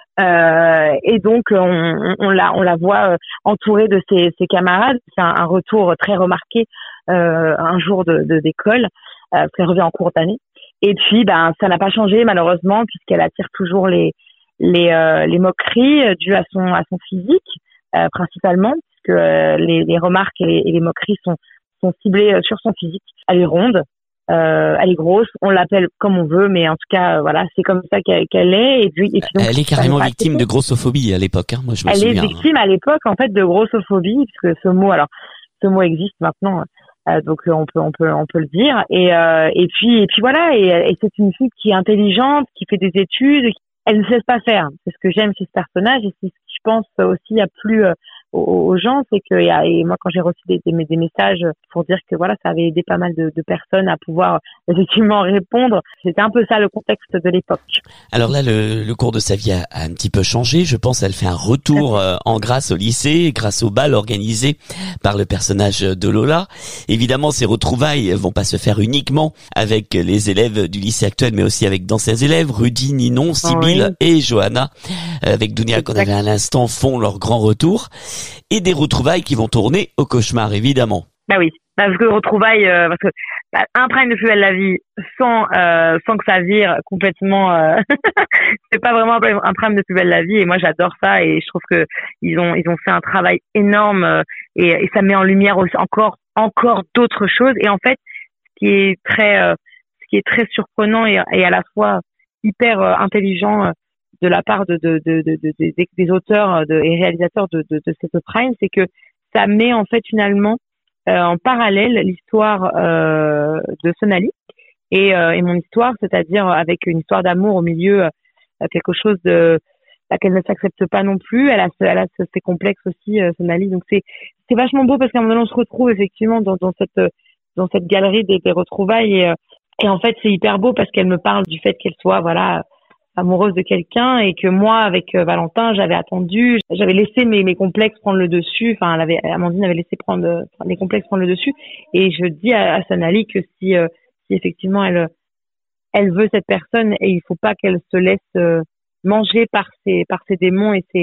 Euh, et donc on, on la on la voit entourée de ses, ses camarades. C'est un, un retour très remarqué euh, un jour de, de d'école, euh, qu'elle revient en cours d'année. Et puis ben ça n'a pas changé malheureusement, puisqu'elle attire toujours les les euh, les moqueries dues à son à son physique euh, principalement. Que euh, les, les remarques et les, et les moqueries sont, sont ciblées euh, sur son physique. Elle est ronde, euh, elle est grosse, on l'appelle comme on veut, mais en tout cas, euh, voilà, c'est comme ça qu'elle, qu'elle est. Et puis, et puis donc, elle est carrément victime de grossophobie à l'époque. Hein, moi, je me elle souviens. est victime à l'époque, en fait, de grossophobie, puisque ce mot, alors, ce mot existe maintenant, euh, donc on peut, on peut, on peut le dire. Et, euh, et puis, et puis voilà. Et, et c'est une fille qui est intelligente, qui fait des études. Elle ne cesse pas faire. C'est ce que j'aime chez ce personnage, et c'est ce qui, je pense, aussi a plu euh, aux gens, c'est que et moi quand j'ai reçu des, des, des messages pour dire que voilà ça avait aidé pas mal de, de personnes à pouvoir effectivement répondre, c'était un peu ça le contexte de l'époque. Alors là le, le cours de sa vie a, a un petit peu changé, je pense. Elle fait un retour euh, en grâce au lycée grâce au bal organisé par le personnage de Lola. Évidemment ces retrouvailles vont pas se faire uniquement avec les élèves du lycée actuel, mais aussi avec d'anciens élèves, Rudy, Ninon, Sybille oui. et Johanna, avec Dounia qu'on avait à l'instant, font leur grand retour. Et des retrouvailles qui vont tourner au cauchemar, évidemment. Bah oui, parce que retrouvailles, euh, parce que bah, un prime de Plus belle la vie sans euh, sans que ça vire complètement, euh, c'est pas vraiment un prime de Plus belle la vie. Et moi j'adore ça, et je trouve que ils ont ils ont fait un travail énorme, euh, et, et ça met en lumière aussi encore encore d'autres choses. Et en fait, ce qui est très euh, ce qui est très surprenant et, et à la fois hyper euh, intelligent. Euh, de la part de, de, de, de, de, de des auteurs de, et réalisateurs de, de, de cette prime, c'est que ça met en fait finalement euh, en parallèle l'histoire euh, de Sonali et, euh, et mon histoire, c'est-à-dire avec une histoire d'amour au milieu, euh, quelque chose de laquelle ne s'accepte pas non plus. Elle a, elle a ses complexes aussi, euh, Sonali. Donc c'est c'est vachement beau, parce qu'à un moment donné on se retrouve effectivement dans, dans cette dans cette galerie des, des retrouvailles, et, et en fait c'est hyper beau parce qu'elle me parle du fait qu'elle soit voilà amoureuse de quelqu'un, et que moi avec euh, Valentin j'avais attendu, j'avais laissé mes, mes complexes prendre le dessus, enfin elle avait, Amandine avait laissé prendre euh, les complexes prendre le dessus, et je dis à, à Sonali que si, euh, si effectivement elle elle veut cette personne, et il faut pas qu'elle se laisse euh, manger par ses par ses démons et ses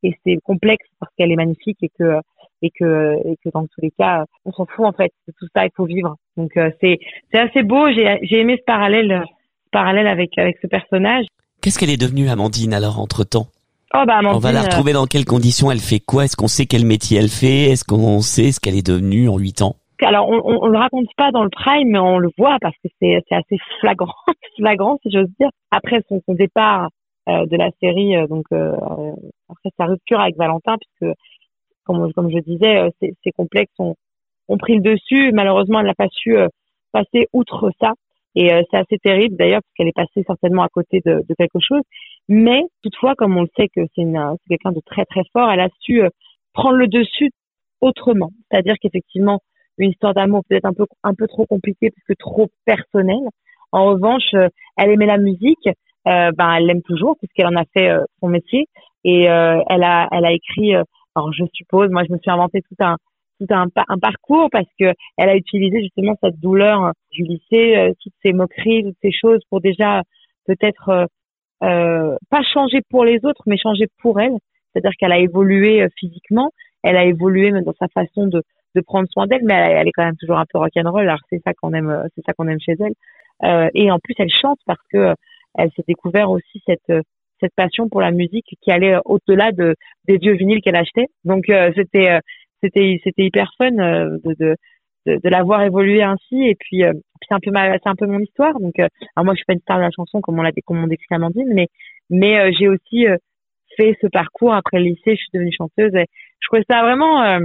et c'est complexe parce qu'elle est magnifique et que et que et que dans tous les cas on s'en fout en fait de tout ça, il faut vivre. Donc euh, c'est c'est assez beau, j'ai j'ai aimé ce parallèle ce parallèle avec avec ce personnage. Qu'est-ce qu'elle est devenue, Amandine, alors, entre-temps? Oh bah Amandine, on va la retrouver dans quelles conditions? Elle fait quoi? Est-ce qu'on sait quel métier elle fait? Est-ce qu'on sait ce qu'elle est devenue en huit ans? Alors on, on, on le raconte pas dans le prime, mais on le voit parce que c'est c'est assez flagrant, flagrant si j'ose dire. Après son, son départ euh, de la série, euh, donc euh, après sa rupture avec Valentin, puisque comme comme je disais, euh, c'est c'est complexe, on on pris le dessus. Malheureusement, elle n'a pas su euh, passer outre ça. Et euh, c'est assez terrible d'ailleurs parce qu'elle est passée certainement à côté de, de quelque chose. Mais toutefois, comme on le sait que c'est, une, c'est quelqu'un de très très fort, elle a su euh, prendre le dessus autrement. C'est-à-dire qu'effectivement, une histoire d'amour peut-être un peu un peu trop compliquée parce que trop personnelle. En revanche, euh, elle aimait la musique, euh, ben elle l'aime toujours puisqu'elle en a fait euh, son métier. Et euh, elle a elle a écrit. Euh, alors je suppose, moi je me suis inventé tout un tout un, un parcours parce que elle a utilisé justement cette douleur du lycée, euh, toutes ces moqueries, toutes ces choses pour déjà peut-être euh, euh, pas changer pour les autres, mais changer pour elle. C'est-à-dire qu'elle a évolué euh, physiquement, elle a évolué même dans sa façon de, de prendre soin d'elle, mais elle, elle est quand même toujours un peu rock'n'roll. Alors c'est ça qu'on aime, c'est ça qu'on aime chez elle. Euh, et en plus elle chante parce que euh, elle s'est découvert aussi cette cette passion pour la musique qui allait au-delà de des vieux vinyles qu'elle achetait. Donc euh, c'était euh, c'était c'était hyper fun euh, de, de de de la voir évoluer ainsi. Et puis euh, c'est un peu ma c'est un peu mon histoire. Donc euh, alors moi je suis pas une star de la chanson comme on l'a comme on décrit Amandine, mais mais euh, j'ai aussi euh, fait ce parcours après le lycée. Je suis devenue chanteuse et je trouvais ça vraiment euh,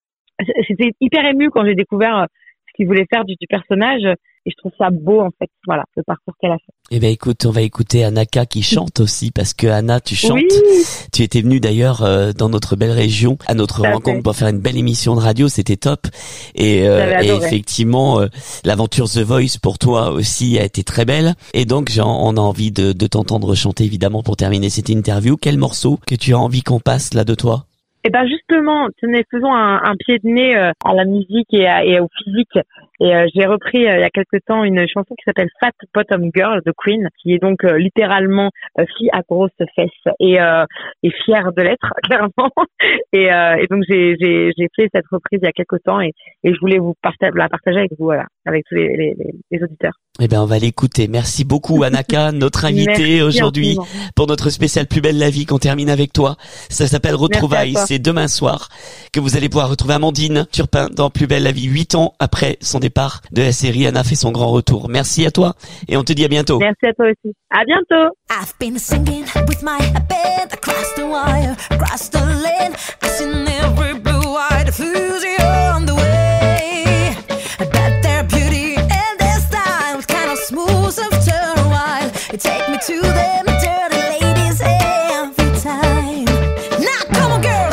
c'était hyper ému quand j'ai découvert euh, ce qu'il voulait faire du, du personnage. Et je trouve ça beau, en fait, voilà, le parcours qu'elle a fait. Eh ben, écoute, on va écouter Anaka qui chante aussi, parce que Anna, tu chantes. Oui. Tu étais venue d'ailleurs euh, dans notre belle région, à notre ça rencontre fait. Pour faire une belle émission de radio, c'était top. Et, euh, et effectivement, euh, l'aventure The Voice pour toi aussi a été très belle. Et donc, j'ai, on a envie de, de t'entendre chanter, évidemment, pour terminer cette interview. Quel morceau que tu as envie qu'on passe là de toi? Eh ben justement, tenez, faisons un, un pied de nez euh, à la musique et, à, et au physique. Et euh, j'ai repris euh, il y a quelque temps une chanson qui s'appelle Fat Bottom Girl de Queen, qui est donc euh, littéralement euh, fille à grosses fesses et, euh, et fière de l'être, clairement. Et, euh, et donc j'ai, j'ai, j'ai fait cette reprise il y a quelque temps et, et je voulais vous partager, la partager avec vous, voilà, avec tous les, les, les, les auditeurs. Eh ben, on va l'écouter. Merci beaucoup, Anaka, notre invitée aujourd'hui pour notre spécial Plus belle la vie qu'on termine avec toi. Ça s'appelle Retrouvailles. C'est demain soir que vous allez pouvoir retrouver Amandine Turpin dans Plus belle la vie. Huit ans après son départ de la série, Anna fait son grand retour. Merci à toi et on te dit à bientôt. Merci à toi aussi. À bientôt. I've been singing with my band across the wire, across the land. I seen every blue-eyed fusion on the way. But their beauty and their style kind of smooth after a while. It take me to them dirty ladies every time. Now come on, girls.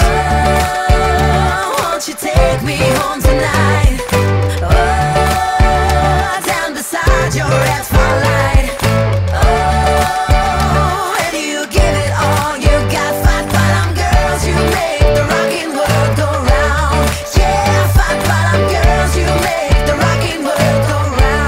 Oh, won't you take me home tonight? Oh, down beside your red spotlight. Oh, and you give it all you got. Fat bottom girls, you make the rockin' world go round. Yeah, fat bottom girls, you make the rockin' world go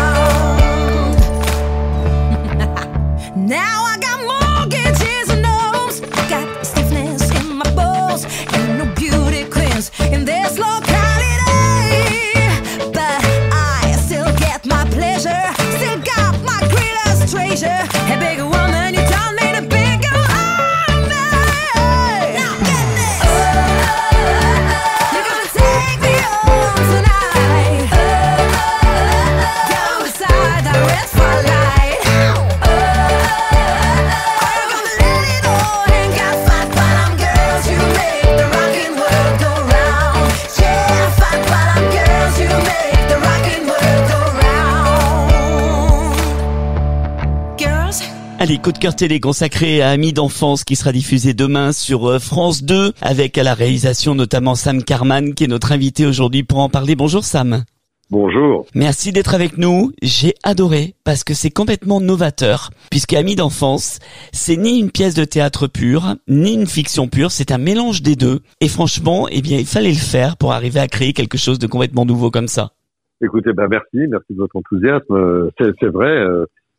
round. Now I got mortgages and homes, got stiffness in my bones, and no beauty queens in this locality. But I still get my pleasure, still got my greatest treasure. A big woman, you told me to be girl all night. Now get this. Oh, you're gonna take me home tonight. Oh, down beside that red spotlight. Oh, are you gonna let it all hang out? Fat bottom girls, you make the rockin' world go round. Yeah, fat bottom girls, you make the rockin' world go round. Girls. Allez, coup de cœur télé consacré à Amis d'enfance qui sera diffusé demain sur France deux avec à la réalisation notamment Sam Carman qui est notre invité aujourd'hui pour en parler. Bonjour Sam. Bonjour. Merci d'être avec nous. J'ai adoré parce que c'est complètement novateur puisque Amis d'enfance, c'est ni une pièce de théâtre pure, ni une fiction pure, c'est un mélange des deux. Et franchement, eh bien, il fallait le faire pour arriver à créer quelque chose de complètement nouveau comme ça. Écoutez, ben merci, merci de votre enthousiasme. C'est, c'est vrai, euh,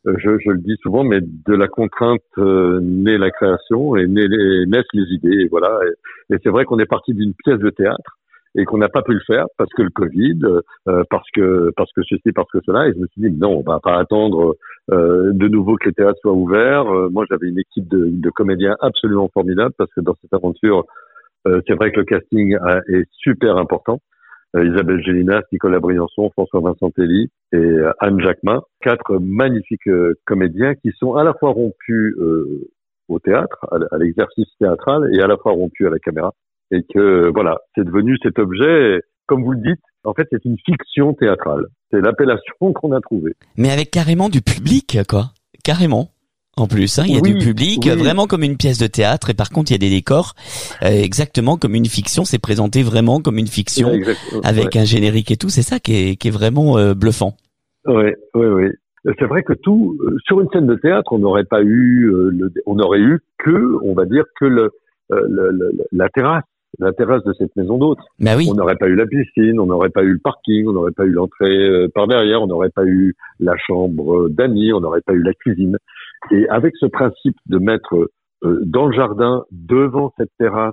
je, je le dis souvent, mais de la contrainte euh, naît la création et naît les, naissent les idées. Et voilà. Et, et c'est vrai qu'on est parti d'une pièce de théâtre et qu'on n'a pas pu le faire parce que le Covid, euh, parce que parce que ceci, parce que cela. Et je me suis dit non, on va pas attendre euh, de nouveau que les théâtres soient ouverts. Euh, moi, j'avais une équipe de, de comédiens absolument formidable parce que dans cette aventure, euh, c'est vrai que le casting a, est super important. Euh, Isabelle Gélinas, Nicolas Briançon, François Vincent-Telly et euh, Anne Jacquemin, quatre magnifiques euh, comédiens qui sont à la fois rompus euh, au théâtre, à, à l'exercice théâtral, et à la fois rompus à la caméra. Et que euh, voilà, c'est devenu cet objet, comme vous le dites, en fait, c'est une fiction théâtrale. C'est l'appellation qu'on a trouvée. Mais avec carrément du public, quoi. Carrément. En plus, hein, il y a oui, du public, oui. Vraiment comme une pièce de théâtre, et par contre, il y a des décors, euh, exactement comme une fiction. C'est présenté vraiment comme une fiction, ouais, avec ouais. un générique et tout. C'est ça qui est, qui est vraiment euh, bluffant. Oui, oui, oui. C'est vrai que tout, euh, sur une scène de théâtre, on n'aurait pas eu, euh, le, on n'aurait eu que, on va dire, que le, euh, le, le la terrasse. La terrasse de cette maison d'hôtes. Bah oui. On n'aurait pas eu la piscine, on n'aurait pas eu le parking, on n'aurait pas eu l'entrée euh, par derrière, on n'aurait pas eu la chambre d'Annie, on n'aurait pas eu la cuisine. Et avec ce principe de mettre euh, dans le jardin, devant cette terrasse,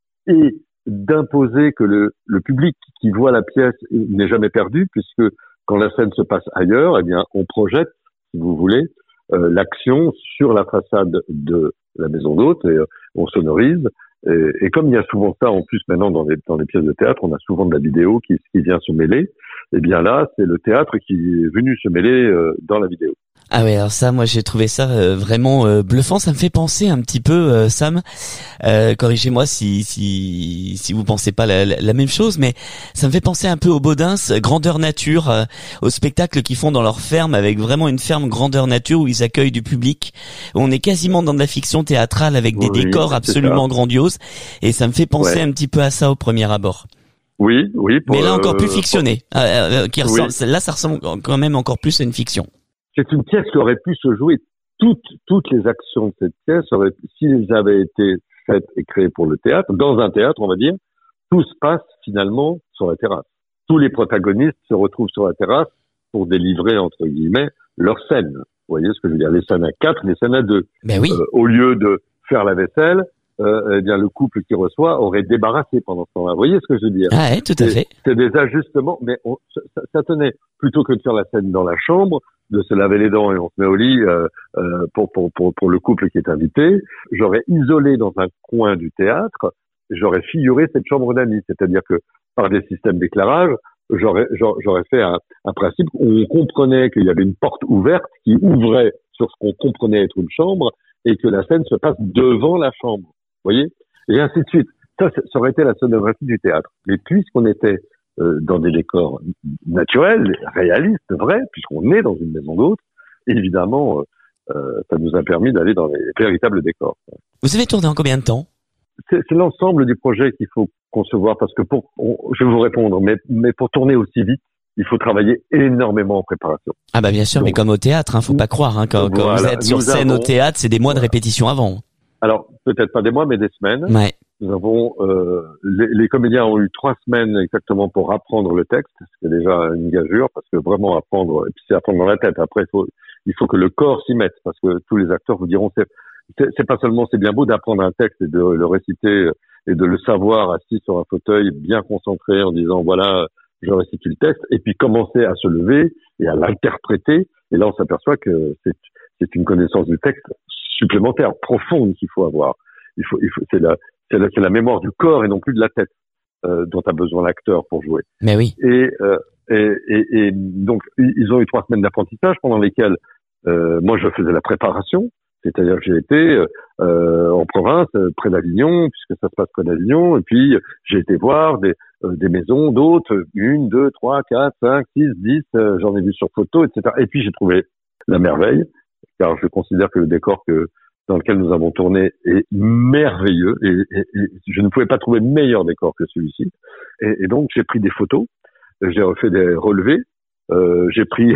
et d'imposer que le, le public qui voit la pièce n'est jamais perdu, puisque quand la scène se passe ailleurs, eh bien, on projette, si vous voulez, euh, l'action sur la façade de la maison d'hôtes et euh, on sonorise. Et, et comme il y a souvent ça en plus maintenant dans les, dans les pièces de théâtre, on a souvent de la vidéo qui, qui vient se mêler. Et bien là, c'est le théâtre qui est venu se mêler euh, dans la vidéo. Ah ouais, alors ça, moi j'ai trouvé ça euh, vraiment euh, bluffant. Ça me fait penser un petit peu, euh, Sam. Euh, corrigez-moi si si si vous pensez pas la, la, la même chose, mais ça me fait penser un peu au Baudins, grandeur nature, euh, au spectacle qu'ils font dans leur ferme, avec vraiment une ferme grandeur nature où ils accueillent du public. On est quasiment dans de la fiction théâtrale avec des oui, décors absolument grandioses, et ça me fait penser ouais. un petit peu à ça au premier abord. Oui, oui. Pour, mais là encore plus fictionné. Pour... Euh, euh, qui ressemble, oui. Là, ça ressemble quand même encore plus à une fiction. C'est une pièce qui aurait pu se jouer. Toutes, toutes les actions de cette pièce auraient, s'ils avaient été faites et créées pour le théâtre, dans un théâtre, on va dire, tout se passe finalement sur la terrasse. Tous les protagonistes se retrouvent sur la terrasse pour délivrer, entre guillemets, leur scène. Vous voyez ce que je veux dire? Les scènes à quatre, les scènes à deux. Ben oui. Euh, au lieu de faire la vaisselle, euh, eh bien, le couple qui reçoit aurait débarrassé pendant ce temps-là. Vous voyez ce que je veux dire? Ah ouais, tout à fait. C'est des ajustements, mais on, ça, ça tenait plutôt que de faire la scène dans la chambre, de se laver les dents et on se met au lit euh, euh, pour, pour, pour, pour le couple qui est invité. J'aurais isolé dans un coin du théâtre, j'aurais figuré cette chambre d'amis, c'est-à-dire que par des systèmes d'éclairage, j'aurais, j'aurais fait un, un principe où on comprenait qu'il y avait une porte ouverte qui ouvrait sur ce qu'on comprenait être une chambre et que la scène se passe devant la chambre. Vous voyez? Et ainsi de suite. Ça, ça aurait été la scénographie du théâtre. Mais puisqu'on était Euh, dans des décors naturels, réalistes, vrais, puisqu'on est dans une maison d'hôtes, évidemment, euh, ça nous a permis d'aller dans les véritables décors. Vous avez tourné en combien de temps? C'est, c'est l'ensemble du projet qu'il faut concevoir, parce que pour, on, je vais vous répondre, mais, mais pour tourner aussi vite, il faut travailler énormément en préparation. Ah bah bien sûr, Donc, mais comme au théâtre, hein, faut pas croire, hein, quand, voilà, quand vous êtes sur scène avons, au théâtre, c'est des mois de répétition avant. Alors, peut-être pas des mois, mais des semaines. Ouais. Nous avons, euh, les, les comédiens ont eu trois semaines exactement pour apprendre le texte, ce qui est déjà une gageure, parce que vraiment apprendre, et puis c'est apprendre dans la tête. Après, il faut, il faut que le corps s'y mette, parce que tous les acteurs vous diront, c'est, c'est, c'est pas seulement, c'est bien beau d'apprendre un texte et de le réciter et de le savoir assis sur un fauteuil, bien concentré, en disant voilà, je récite le texte, et puis commencer à se lever et à l'interpréter. Et là, on s'aperçoit que c'est, c'est une connaissance du texte supplémentaire, profonde qu'il faut avoir. Il faut, il faut, c'est la, c'est la, c'est la mémoire du corps et non plus de la tête euh, dont a besoin l'acteur pour jouer. Mais oui. Et, euh, et, et, et donc ils ont eu trois semaines d'apprentissage pendant lesquelles euh, moi je faisais la préparation, c'est-à-dire que j'ai été euh, en province euh, près d'Avignon, puisque ça se passe près d'Avignon, et puis j'ai été voir des, euh, des maisons d'hôtes, une, deux, trois, quatre, cinq, six, dix, euh, j'en ai vu sur photo, et cetera. Et puis j'ai trouvé la merveille, car je considère que le décor que dans lequel nous avons tourné est merveilleux et, et, et je ne pouvais pas trouver meilleur décor que celui-ci. Et, et donc j'ai pris des photos, j'ai refait des relevés, euh, j'ai pris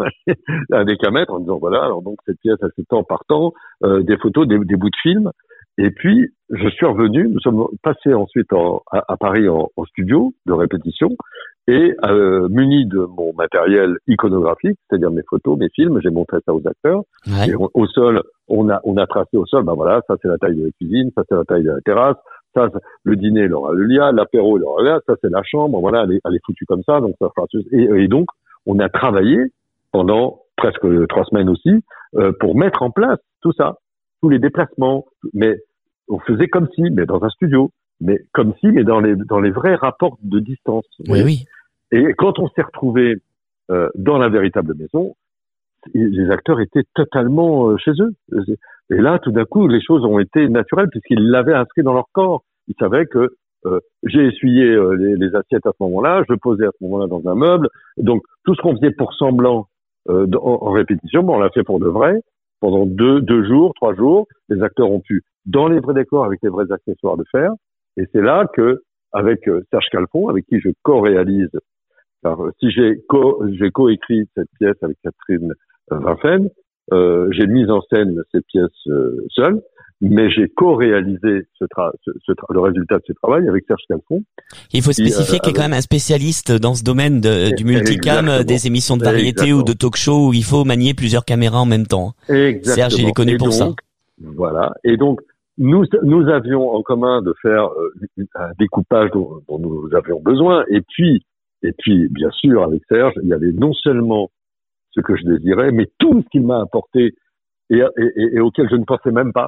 un décamètre en disant voilà, alors donc cette pièce elle fait temps par temps, euh, des photos, des, des bouts de film. Et puis je suis revenu, nous sommes passés ensuite en, à, à Paris en, en studio de répétition Et euh, muni de mon matériel iconographique, c'est-à-dire mes photos, mes films, j'ai montré ça aux acteurs. Ouais. Et on, au sol, on a on a tracé au sol, ben voilà, ça c'est la taille de la cuisine, ça c'est la taille de la terrasse, ça c'est, le dîner il aura le lien, l'apéro il aura le lien, ça c'est la chambre, voilà, elle est, elle est foutue comme ça, donc ça fera. Et, et donc on a travaillé pendant presque trois semaines aussi euh, pour mettre en place tout ça, tous les déplacements, mais on faisait comme si, mais dans un studio. Mais comme si, mais dans les dans les vrais rapports de distance. Oui, oui. Et quand on s'est retrouvés euh, dans la véritable maison, les acteurs étaient totalement euh, chez eux. Et là, tout d'un coup, les choses ont été naturelles puisqu'ils l'avaient inscrit dans leur corps. Ils savaient que euh, j'ai essuyé euh, les, les assiettes à ce moment-là, je posais à ce moment-là dans un meuble. Donc tout ce qu'on faisait pour semblant euh, en, en répétition, bon, on l'a fait pour de vrai. Pendant deux deux jours, trois jours, les acteurs ont pu, dans les vrais décors, avec les vrais accessoires, de faire. Et c'est là que, avec Serge Calfon, avec qui je co-réalise, alors, si j'ai co, j'ai co-écrit cette pièce avec Catherine Vinfen, euh, j'ai mis en scène cette pièce euh, seule, mais j'ai co-réalisé ce tra- ce, ce tra- le résultat de ce travail avec Serge Calfon. Il faut spécifier euh, qu'il y a quand même un spécialiste dans ce domaine de, du multicam, exactement. Des émissions de variété exactement. Ou de talk-show où il faut manier plusieurs caméras en même temps. Exactement. Serge, il est connu et pour donc, ça. Voilà. Et donc, Nous, nous avions en commun de faire euh, un découpage dont, dont nous avions besoin. Et puis, et puis, bien sûr, avec Serge, il y avait non seulement ce que je désirais, mais tout ce qu'il m'a apporté et, et, et, et auquel je ne pensais même pas,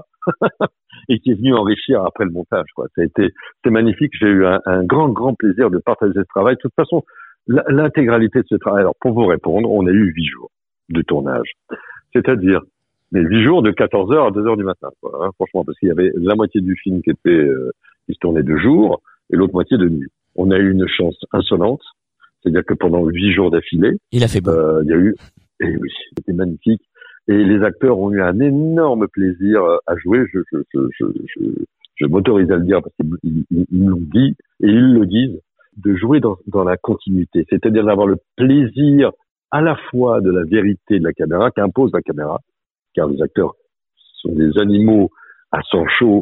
et qui est venu enrichir après le montage. Quoi. Ça a été, c'est magnifique. J'ai eu un, un grand, grand plaisir de partager ce travail. De toute façon, l'intégralité de ce travail. Alors, pour vous répondre, on a eu huit jours de tournage, c'est-à-dire mais huit jours de quatorze heures à deux heures du matin, quoi, hein, franchement, parce qu'il y avait la moitié du film qui était euh, qui se tournait de jour et l'autre moitié de nuit. On a eu une chance insolente, c'est-à-dire que pendant huit jours d'affilée, il a fait beau. Euh, il y a eu, et oui, c'était magnifique. Et les acteurs ont eu un énorme plaisir à jouer. Je, je, je, je, je, je m'autorise à le dire parce qu'ils ils, ils l'ont dit et ils le disent, de jouer dans, dans la continuité, c'est-à-dire d'avoir le plaisir à la fois de la vérité de la caméra qu'impose la caméra. Car les acteurs sont des animaux à sang chaud,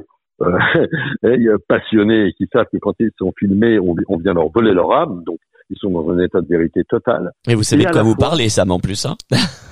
euh, passionnés, et qui savent que quand ils sont filmés, on, on vient leur voler leur âme, donc ils sont dans un état de vérité total. Et vous savez de quoi vous parlez, Sam, en plus, hein.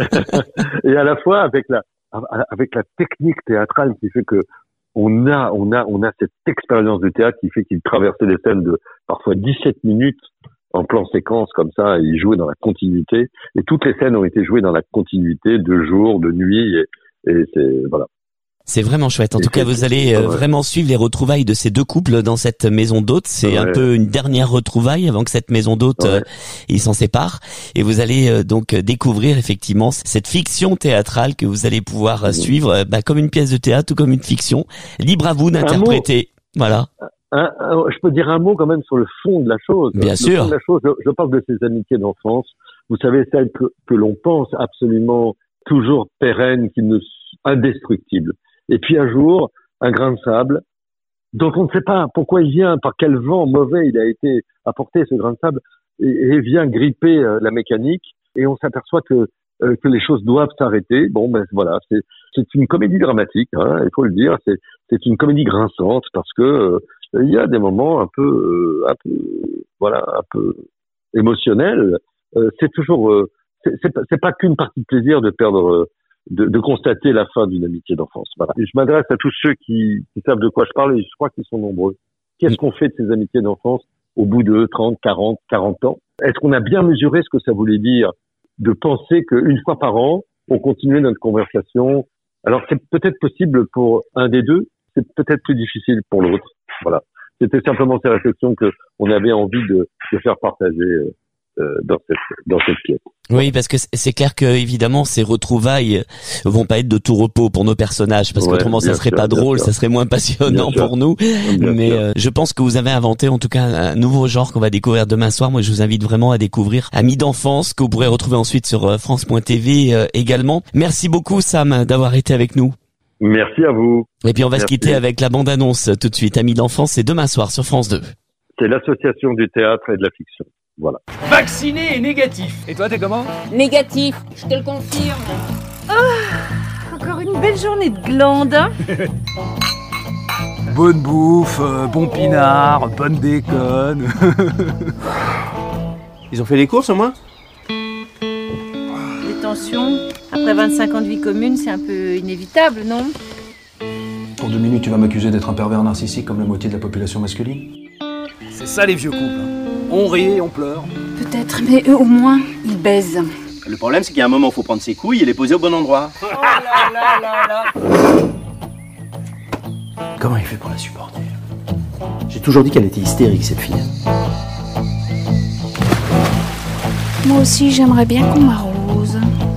Et à la fois avec la avec la technique théâtrale qui fait que on a on a on a cette expérience de théâtre qui fait qu'ils traversaient des scènes de parfois dix-sept minutes en plan séquence comme ça, et ils jouaient dans la continuité. Et toutes les scènes ont été jouées dans la continuité, de jour, de nuit, et, et c'est voilà. C'est vraiment chouette. En et tout cas, vous allez euh, ouais. vraiment suivre les retrouvailles de ces deux couples dans cette maison d'hôtes. C'est ouais. un peu une dernière retrouvaille avant que cette maison d'hôtes ouais. euh, ils s'en séparent. Et vous allez euh, donc découvrir effectivement cette fiction théâtrale que vous allez pouvoir mmh. suivre euh, bah, comme une pièce de théâtre ou comme une fiction. Libre à vous d'interpréter. Voilà. Un, un, je peux dire un mot quand même sur le fond de la chose. Bien le sûr. Fond de la chose, je, je parle de ces amitiés d'enfance. Vous savez, celles que, que l'on pense absolument toujours pérennes, qui ne indestructibles. Et puis un jour, un grain de sable, dont on ne sait pas pourquoi il vient, par quel vent mauvais il a été apporté, ce grain de sable, et, et vient gripper euh, la mécanique, et on s'aperçoit que euh, que les choses doivent s'arrêter. Bon, ben voilà, c'est c'est une comédie dramatique, hein, il faut le dire. C'est c'est une comédie grinçante parce que euh, il y a des moments un peu, euh, un peu, voilà, un peu émotionnels. Euh, c'est toujours, euh, c'est, c'est, c'est pas qu'une partie de plaisir de perdre, de, de constater la fin d'une amitié d'enfance. Voilà. Et je m'adresse à tous ceux qui, qui savent de quoi je parle, et je crois qu'ils sont nombreux. Qu'est-ce qu'on fait de ces amitiés d'enfance au bout de trente, quarante, quarante ans? Est-ce qu'on a bien mesuré ce que ça voulait dire de penser qu'une fois par an, on continuait notre conversation? Alors c'est peut-être possible pour un des deux, c'est peut-être plus difficile pour l'autre. Voilà. C'était simplement ces réflexions que on avait envie de, de faire partager euh, dans cette dans cette pièce. Oui, parce que c'est clair que évidemment ces retrouvailles vont pas être de tout repos pour nos personnages, parce ouais, qu'autrement ça serait sûr, pas drôle, sûr. ça serait moins passionnant bien pour sûr. nous. Bien Mais euh, je pense que vous avez inventé en tout cas un nouveau genre qu'on va découvrir demain soir. Moi, je vous invite vraiment à découvrir Amis d'enfance, que vous pourrez retrouver ensuite sur France point T V euh, également. Merci beaucoup Sam d'avoir été avec nous. Merci à vous. Et puis on va Merci. se quitter avec la bande-annonce tout de suite. Amis d'enfance, c'est demain soir sur France deux. C'est l'association du théâtre et de la fiction. Voilà. Vacciné et négatif. Et toi, t'es comment? Négatif, je te le confirme. Oh, encore une belle journée de glande. Bonne bouffe, euh, bon pinard, bonne déconne. Ils ont fait les courses au moins? Les tensions, après vingt-cinq ans de vie commune, c'est un peu inévitable, non? Pour deux minutes, tu vas m'accuser d'être un pervers narcissique comme la moitié de la population masculine? C'est ça les vieux couples. On rit, on pleure. Peut-être, mais eux au moins, ils baisent. Le problème, c'est qu'il y a un moment où il faut prendre ses couilles et les poser au bon endroit. Oh là là là là. Comment il fait pour la supporter? J'ai toujours dit qu'elle était hystérique, cette fille. Moi aussi, j'aimerais bien qu'on m'arrose.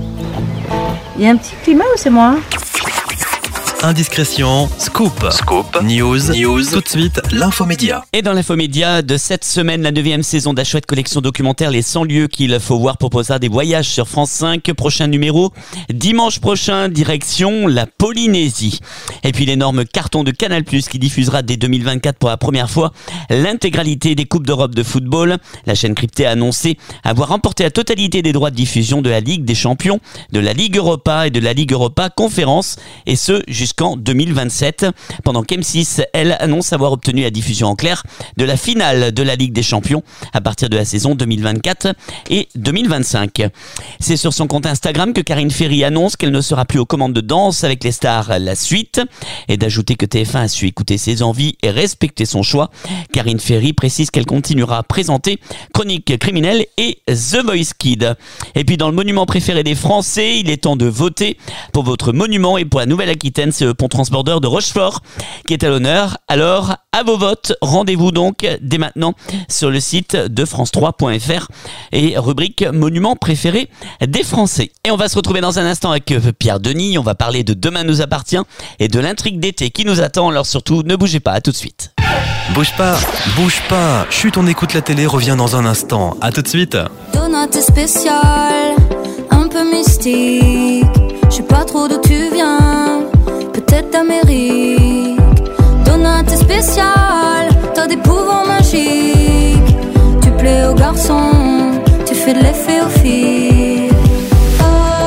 Il y a un petit climat ou c'est moi? Indiscrétion, scoop, scoop, news, news, tout de suite, l'infomédia. Et dans l'infomédia de cette semaine, la neuvième saison de la chouette collection documentaire Les cent lieux qu'il faut voir proposera des voyages sur France cinq. Prochain numéro, dimanche prochain, direction la Polynésie. Et puis l'énorme carton de Canal plus, qui diffusera dès deux mille vingt-quatre pour la première fois l'intégralité des Coupes d'Europe de football. La chaîne cryptée a annoncé avoir remporté la totalité des droits de diffusion de la Ligue des Champions, de la Ligue Europa et de la Ligue Europa Conférence, et ce jusqu'en deux mille vingt-sept, pendant qu'M six, elle, annonce avoir obtenu la diffusion en clair de la finale de la Ligue des Champions à partir de la saison deux mille vingt-quatre et deux mille vingt-cinq. C'est sur son compte Instagram que Karine Ferry annonce qu'elle ne sera plus aux commandes de Danse avec les stars la suite, et d'ajouter que T F un a su écouter ses envies et respecter son choix. Karine Ferry précise qu'elle continuera à présenter Chronique criminelle et The Voice Kid. Et puis dans le monument préféré des Français, il est temps de voter pour votre monument, et pour la Nouvelle-Aquitaine, c'est le pont transbordeur de Rochefort qui est à l'honneur. Alors, à vos votes, rendez-vous donc dès maintenant sur le site de france trois point f r et rubrique monument préféré des Français. Et on va se retrouver dans un instant avec Pierre Denis. On va parler de Demain nous appartient et de l'intrigue d'été qui nous attend. Alors surtout, ne bougez pas, à tout de suite. Bouge pas, bouge pas. Chut, on écoute la télé, revient dans un instant. À tout de suite. Donat est spécial, un peu mystique. Je sais pas trop d'où tu viens, peut-être d'Amérique. Donat est spécial, t'as des pouvoirs magiques. Tu plais aux garçons, tu fais de l'effet aux filles. Oh,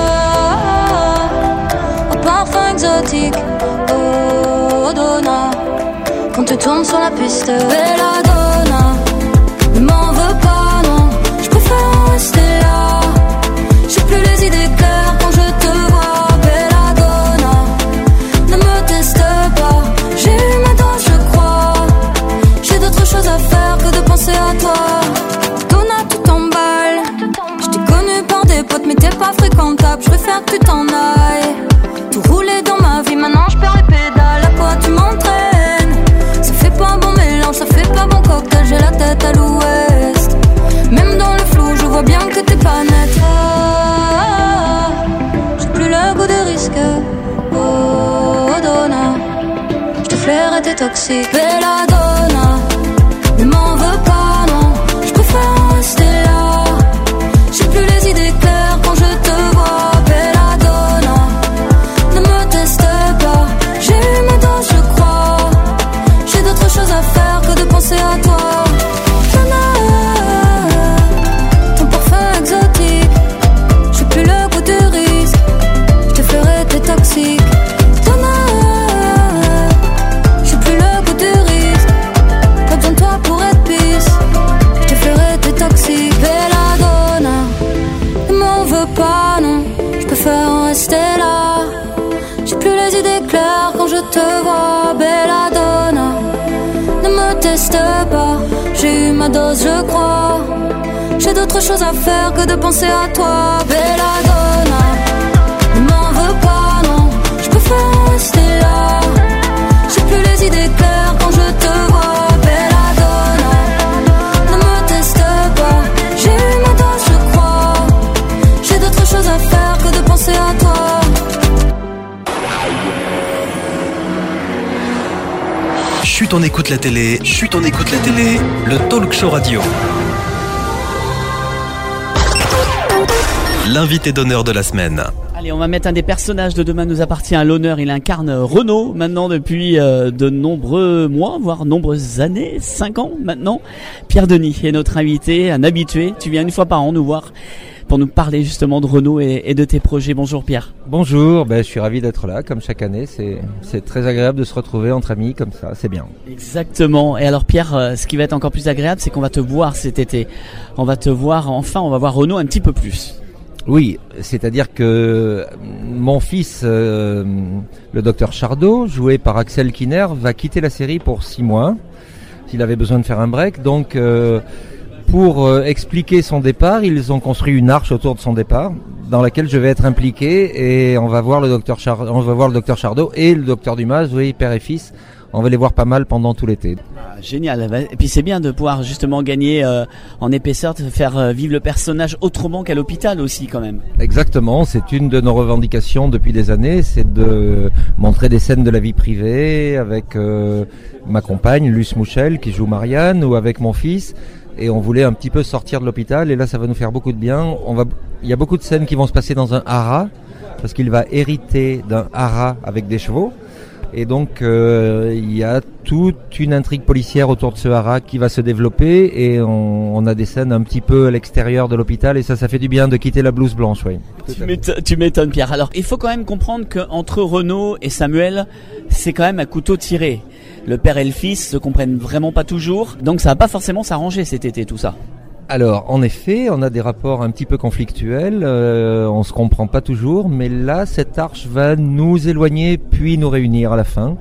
oh, oh, au parfum exotique. Oh, Donna, quand tu tournes sur la piste. Belladonna, ne m'en veux pas, non, je préfère rester là. J'ai plus les idées claires quand je te vois. Belladonna, ne me teste pas. J'ai eu ma dose, je crois. J'ai d'autres choses à faire que de penser à toi. Donna, tout t'emballe. Je t'ai connu par des potes, mais t'es pas fréquentable. Je préfère que tu t'en ailles. Tout rouler dans ma vie, maintenant je perds les pédales. À quoi tu m'entraînes? Ça fait pas bon mélange, ça fait pas bon cocktail. J'ai la tête à l'ouest. Même dans le flou, je vois bien que t'es pas nette. Ah, j'ai plus le goût des risques. Oh, Donna, je te flaire et t'es toxique. Belladonna, ne m'en veux pas, non, je préfère rester là. J'ai plus les idées claires quand je te vois. Belladonna, ne me teste pas. J'ai eu ma dose, je crois. J'ai d'autres choses à faire que de penser à toi. Ton parfum exotique. J'ai plus le goût du risque. Je te ferai t'es toxique. J'ai plus le goût du risque. Pas besoin de toi pour être pisse. Je te ferai t'es toxique. Belladonna, ne m'en veux pas, non, je préfère rester là. J'ai plus les idées claires quand je te vois. Belladonna, ne me teste pas. J'ai eu ma dose, je crois. J'ai d'autres choses à faire que de penser à toi. Belladonna, ne m'en veux pas, non, je préfère rester là. J'ai plus les idées claires quand je te vois. Belladonna, ne me teste pas. J'ai eu ma dose, je crois. J'ai d'autres choses à faire que de penser à toi. Chut, on écoute la télé. Chut, on écoute la télé. Le talk show radio. L'invité d'honneur de la semaine. Allez, on va mettre un des personnages de Demain nous appartient à l'honneur. Il incarne Renaud maintenant depuis euh, de nombreux mois, voire nombreuses années, cinq ans maintenant. Pierre Denis est notre invité, un habitué. Tu viens une fois par an nous voir pour nous parler justement de Renault et, et de tes projets. Bonjour Pierre. Bonjour, ben, je suis ravi d'être là comme chaque année, c'est, c'est très agréable de se retrouver entre amis comme ça, c'est bien. Exactement, et alors Pierre, ce qui va être encore plus agréable, c'est qu'on va te voir cet été. On va te voir, enfin on va voir Renault un petit peu plus. Oui, c'est-à-dire que mon fils, euh, le docteur Chardot, joué par Axel Kinner, va quitter la série pour six mois. Il avait besoin de faire un break, donc euh, pour euh, expliquer son départ, ils ont construit une arche autour de son départ, dans laquelle je vais être impliqué, et on va voir le docteur Char- on va voir le docteur Chardot et le docteur Dumas, oui, père et fils. On va les voir pas mal pendant tout l'été. Ah, génial. Et puis c'est bien de pouvoir justement gagner euh, en épaisseur, de faire euh, vivre le personnage autrement qu'à l'hôpital aussi quand même. Exactement, c'est une de nos revendications depuis des années, c'est de montrer des scènes de la vie privée avec euh, ma compagne Luce Mouchel qui joue Marianne, ou avec mon fils. Et on voulait un petit peu sortir de l'hôpital, et là ça va nous faire beaucoup de bien. On va, il y a beaucoup de scènes qui vont se passer dans un haras, parce qu'il va hériter d'un haras avec des chevaux. Et donc euh, il y a toute une intrigue policière autour de ce haras qui va se développer, et on, on a des scènes un petit peu à l'extérieur de l'hôpital, et ça, ça fait du bien de quitter la blouse blanche, oui. Tu m'étonnes, tu m'étonnes Pierre. Alors il faut quand même comprendre qu'entre Renaud et Samuel, c'est quand même à couteau tiré. Le père et le fils se comprennent vraiment pas toujours, donc ça va pas forcément s'arranger cet été tout ça. Alors, en effet, on a des rapports un petit peu conflictuels, euh, on se comprend pas toujours, mais là, cette arche va nous éloigner puis nous réunir à la fin,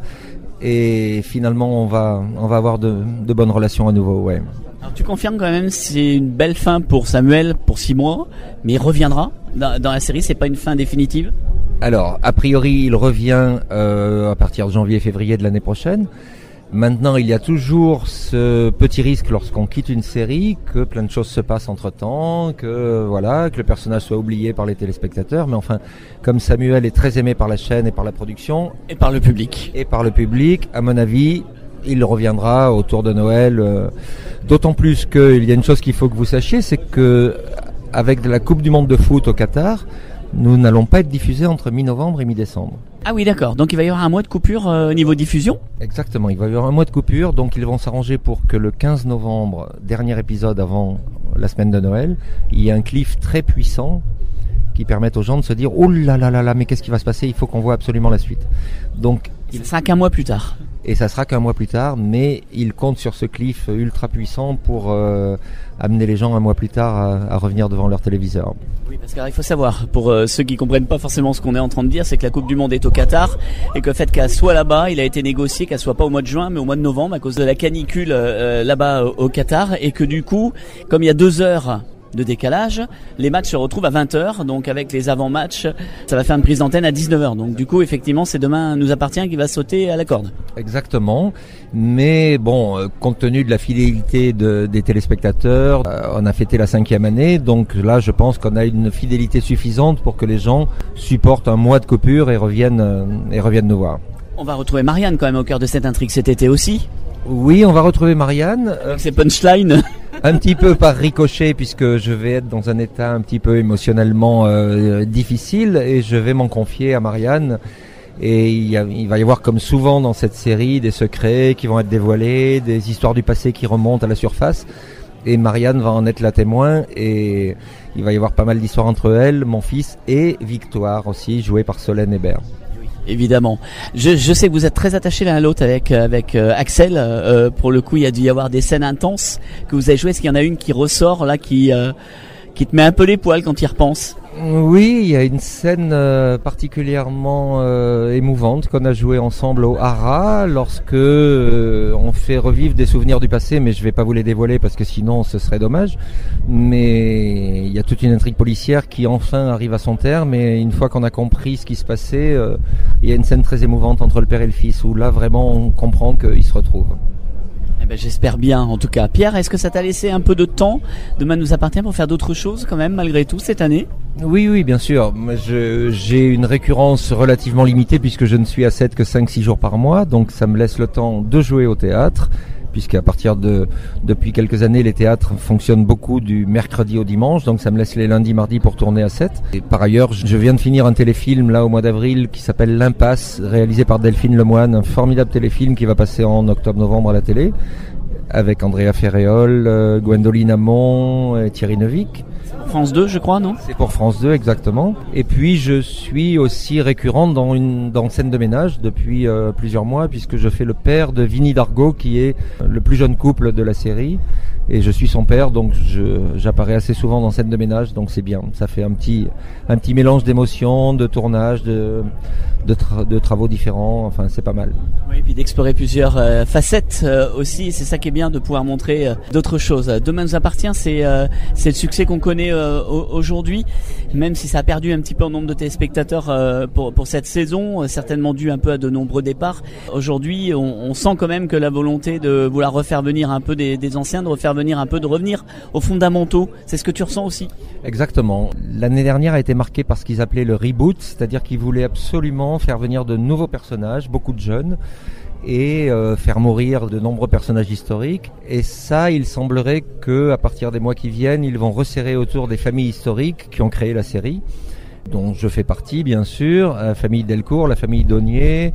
et finalement, on va, on va avoir de, de bonnes relations à nouveau, ouais. Alors, tu confirmes quand même, c'est une belle fin pour Samuel pour six mois, mais il reviendra dans, dans la série, c'est pas une fin définitive? Alors, a priori, il revient euh, à partir de janvier-février de l'année prochaine. Maintenant, il y a toujours ce petit risque lorsqu'on quitte une série que plein de choses se passent entre-temps, que voilà, que le personnage soit oublié par les téléspectateurs. Mais enfin, comme Samuel est très aimé par la chaîne et par la production, et par le public, et par le public, à mon avis, il reviendra autour de Noël. Euh, d'autant plus qu'il y a une chose qu'il faut que vous sachiez, c'est que avec la Coupe du Monde de foot au Qatar, nous n'allons pas être diffusés entre mi-novembre et mi-décembre. Ah oui, d'accord. Donc il va y avoir un mois de coupure euh, au niveau diffusion? Exactement, il va y avoir un mois de coupure, donc ils vont s'arranger pour que le quinze novembre, dernier épisode avant la semaine de Noël, il y ait un cliff très puissant qui permette aux gens de se dire « Oh là là là là, mais qu'est-ce qui va se passer? Il faut qu'on voit absolument la suite. » Donc, il ne sera qu'un mois plus tard. Et ça sera qu'un mois plus tard, mais il compte sur ce cliff ultra puissant pour euh, amener les gens un mois plus tard à, à revenir devant leur téléviseur. Oui, parce qu'il faut savoir, pour euh, ceux qui comprennent pas forcément ce qu'on est en train de dire, c'est que la Coupe du Monde est au Qatar, et que le fait qu'elle soit là-bas, il a été négocié qu'elle soit pas au mois de juin, mais au mois de novembre, à cause de la canicule euh, là-bas au, au Qatar, et que du coup, comme il y a deux heures de décalage, les matchs se retrouvent à vingt heures, donc avec les avant-matchs, ça va faire une prise d'antenne à dix-neuf heures. Donc du coup, effectivement, c'est Demain nous appartient qui va sauter à la corde. Exactement, mais bon, euh, compte tenu de la fidélité de, des téléspectateurs, euh, on a fêté la cinquième année, donc là, je pense qu'on a une fidélité suffisante pour que les gens supportent un mois de coupure et reviennent, euh, et reviennent nous voir. On va retrouver Marianne quand même au cœur de cette intrigue cet été aussi. Oui, on va retrouver Marianne. Avec ses punchlines. Un petit peu par ricochet, puisque je vais être dans un état un petit peu émotionnellement euh, difficile, et je vais m'en confier à Marianne. Et il, y a, il va y avoir, comme souvent dans cette série, des secrets qui vont être dévoilés, des histoires du passé qui remontent à la surface. Et Marianne va en être la témoin, et il va y avoir pas mal d'histoires entre elle, mon fils, et Victoire aussi, jouée par Solène Hébert. Évidemment. Je, je sais que vous êtes très attachés l'un à l'autre avec avec euh, Axel. Euh, pour le coup, il y a dû y avoir des scènes intenses que vous avez jouées. Est-ce qu'il y en a une qui ressort là, qui euh, qui te met un peu les poils quand tu y repenses? Oui, il y a une scène euh, particulièrement euh, émouvante qu'on a jouée ensemble au Haras, lorsque euh, on fait revivre des souvenirs du passé, mais je vais pas vous les dévoiler parce que sinon ce serait dommage. Mais il y a toute une intrigue policière qui enfin arrive à son terme, et une fois qu'on a compris ce qui se passait, euh, il y a une scène très émouvante entre le père et le fils, où là vraiment on comprend qu'ils se retrouvent. Eh ben, j'espère bien, en tout cas. Pierre, est-ce que ça t'a laissé un peu de temps, Demain nous appartient, pour faire d'autres choses quand même, malgré tout, cette année? Oui, oui, bien sûr. Je, j'ai une récurrence relativement limitée, puisque je ne suis à sept que cinq six jours par mois, donc ça me laisse le temps de jouer au théâtre, puisqu'à partir de, depuis quelques années, les théâtres fonctionnent beaucoup du mercredi au dimanche, donc ça me laisse les lundis, mardis pour tourner à sept. Et par ailleurs, je viens de finir un téléfilm, là, au mois d'avril, qui s'appelle L'Impasse, réalisé par Delphine Lemoine, un formidable téléfilm qui va passer en octobre-novembre à la télé, avec Andrea Ferréol, euh, Gwendoline Amon et Thierry Neuvik. France deux, je crois, non ? C'est pour France deux, exactement. Et puis je suis aussi récurrent dans une dans Scène de ménage depuis euh, plusieurs mois, puisque je fais le père de Vinnie Dargaud, qui est le plus jeune couple de la série. Et je suis son père, donc je, j'apparais assez souvent dans Scène de ménage, donc c'est bien. Ça fait un petit, un petit mélange d'émotions, de tournage, de, de, tra- de travaux différents. Enfin, c'est pas mal. Oui, et puis d'explorer plusieurs euh, facettes euh, aussi. C'est ça qui est bien, de pouvoir montrer euh, d'autres choses. Demain nous appartient, c'est, euh, c'est le succès qu'on connaît euh, aujourd'hui, même si ça a perdu un petit peu en nombre de téléspectateurs euh, pour, pour cette saison, euh, certainement dû un peu à de nombreux départs. Aujourd'hui, on, on sent quand même que la volonté de vouloir refaire venir un peu des, des anciens, de refaire venir un peu, de revenir aux fondamentaux. C'est ce que tu ressens aussi ? Exactement. L'année dernière a été marquée par ce qu'ils appelaient le reboot, c'est-à-dire qu'ils voulaient absolument faire venir de nouveaux personnages, beaucoup de jeunes, et euh, faire mourir de nombreux personnages historiques. Et ça, il semblerait que, à partir des mois qui viennent, ils vont resserrer autour des familles historiques qui ont créé la série, dont je fais partie, bien sûr, la famille Delcourt, la famille Daunier,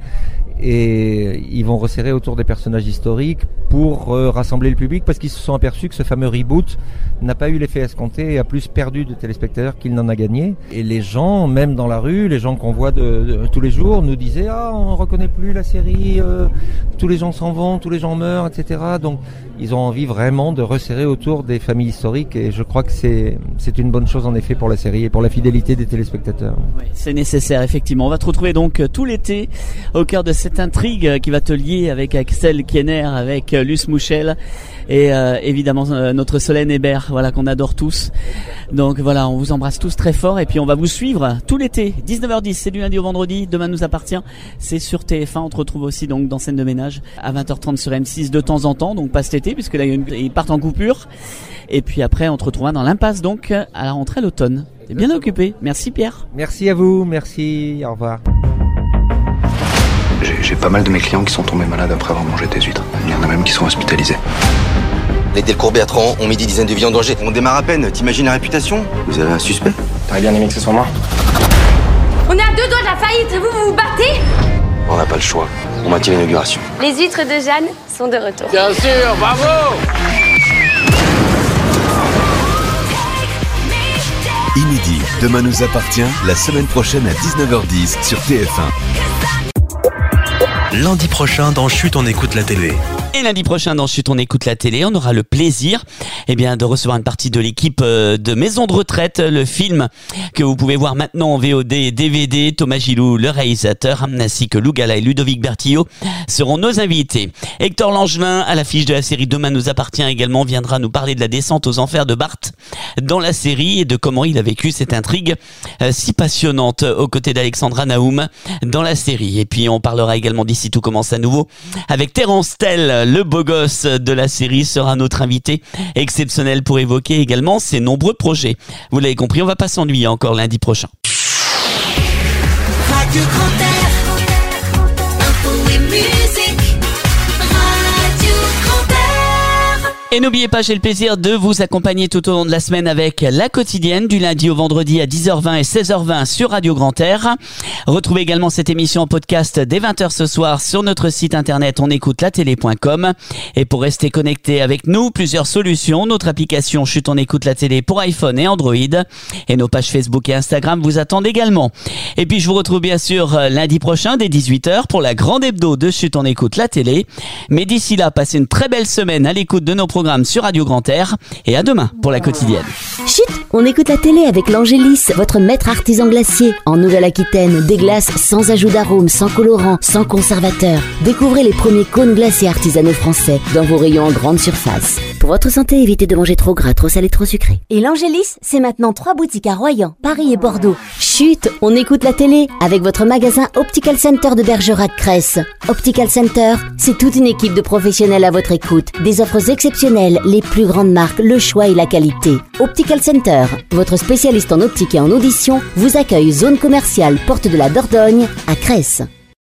et ils vont resserrer autour des personnages historiques pour euh, rassembler le public, parce qu'ils se sont aperçus que ce fameux reboot n'a pas eu l'effet escompté et a plus perdu de téléspectateurs qu'il n'en a gagné. Et les gens, même dans la rue, les gens qu'on voit de, de, tous les jours, nous disaient « Ah, on reconnaît plus la série, euh, tous les gens s'en vont, tous les gens meurent, et cetera » Donc ils ont envie vraiment de resserrer autour des familles historiques, et je crois que c'est, c'est une bonne chose en effet pour la série et pour la fidélité des téléspectateurs. Oui, c'est nécessaire, effectivement. On va te retrouver donc tout l'été au cœur de cette intrigue qui va te lier avec Axel Kienner, avec Luce Mouchel et euh, évidemment euh, notre Solène Hébert, voilà, qu'on adore tous. Donc voilà, on vous embrasse tous très fort, et puis on va vous suivre tout l'été, dix-neuf heures dix, c'est du lundi au vendredi. Demain nous appartient, c'est sur T F un. On te retrouve aussi donc dans Scène de ménage à vingt heures trente sur M six de temps en temps, donc pas cet été puisque là ils partent en coupure. Et puis après on te retrouvera dans l'impasse donc à la rentrée à l'automne. T'es bien occupé. Merci Pierre. Merci à vous, merci, au revoir. J'ai, j'ai pas mal de mes clients qui sont tombés malades après avoir mangé tes huîtres. Il y en a même qui sont hospitalisés. Les Delcourt-Bertrand ont mis des dizaines de vies en danger. On démarre à peine, t'imagines la réputation ? Vous avez un suspect ? T'aurais bien aimé que ce soit moi. On est à deux doigts de la faillite, vous vous vous battez ? On n'a pas le choix. On maintient l'inauguration. Les huîtres de Jeanne sont de retour. Bien sûr, bravo ! Inédit, demain nous appartient, la semaine prochaine à dix-neuf heures dix sur T F un. Lundi prochain dans Chut, on écoute la télé. Et lundi prochain dans Chut, on écoute la télé, on aura le plaisir eh bien, de recevoir une partie de l'équipe de Maison de retraite, le film que vous pouvez voir maintenant en V O D et D V D. Thomas Gilou, le réalisateur, ainsi que Lou Gala et Ludovic Bertillot seront nos invités. Hector Langevin, à l'affiche de la série Demain nous appartient également, viendra nous parler de la descente aux enfers de Bart dans la série et de comment il a vécu cette intrigue euh, si passionnante aux côtés d'Alexandra Naoum dans la série. Et puis on parlera également d'ici tout commence à nouveau avec Terence Tell. Le beau gosse de la série sera notre invité exceptionnel pour évoquer également ses nombreux projets. Vous l'avez compris, on va pas s'ennuyer encore lundi prochain. Radio Grand Air, info et musique, Radio Grand Air. Et n'oubliez pas, j'ai le plaisir de vous accompagner tout au long de la semaine avec La Quotidienne du lundi au vendredi à dix heures vingt et seize heures vingt sur Radio Grand Air. Retrouvez également cette émission en podcast dès vingt heures ce soir sur notre site internet on écoute la télé point com. Et pour rester connecté avec nous, plusieurs solutions. Notre application Chut, on écoute la télé pour iPhone et Android. Et nos pages Facebook et Instagram vous attendent également. Et puis je vous retrouve bien sûr lundi prochain dès dix-huit heures pour la grande hebdo de Chut, on écoute la télé. Mais d'ici là, passez une très belle semaine à l'écoute de nos programmes sur Radio Grand Air, et à demain pour La Quotidienne. Chut, on écoute la télé avec l'Angélis, votre maître artisan glacier. En Nouvelle-Aquitaine, des glaces sans ajout d'arôme, sans colorant, sans conservateur. Découvrez les premiers cônes glacés artisanaux français dans vos rayons en grande surface. Pour votre santé, évitez de manger trop gras, trop salé, trop sucré. Et l'Angélis, c'est maintenant trois boutiques à Royan, Paris et Bordeaux. Chut, on écoute la télé avec votre magasin Optical Center de Bergerac-Cresse. Optical Center, c'est toute une équipe de professionnels à votre écoute. Des offres exceptionnelles, les plus grandes marques, le choix et la qualité. Optical Center, votre spécialiste en optique et en audition, vous accueille zone commerciale Porte de la Dordogne à Cresse.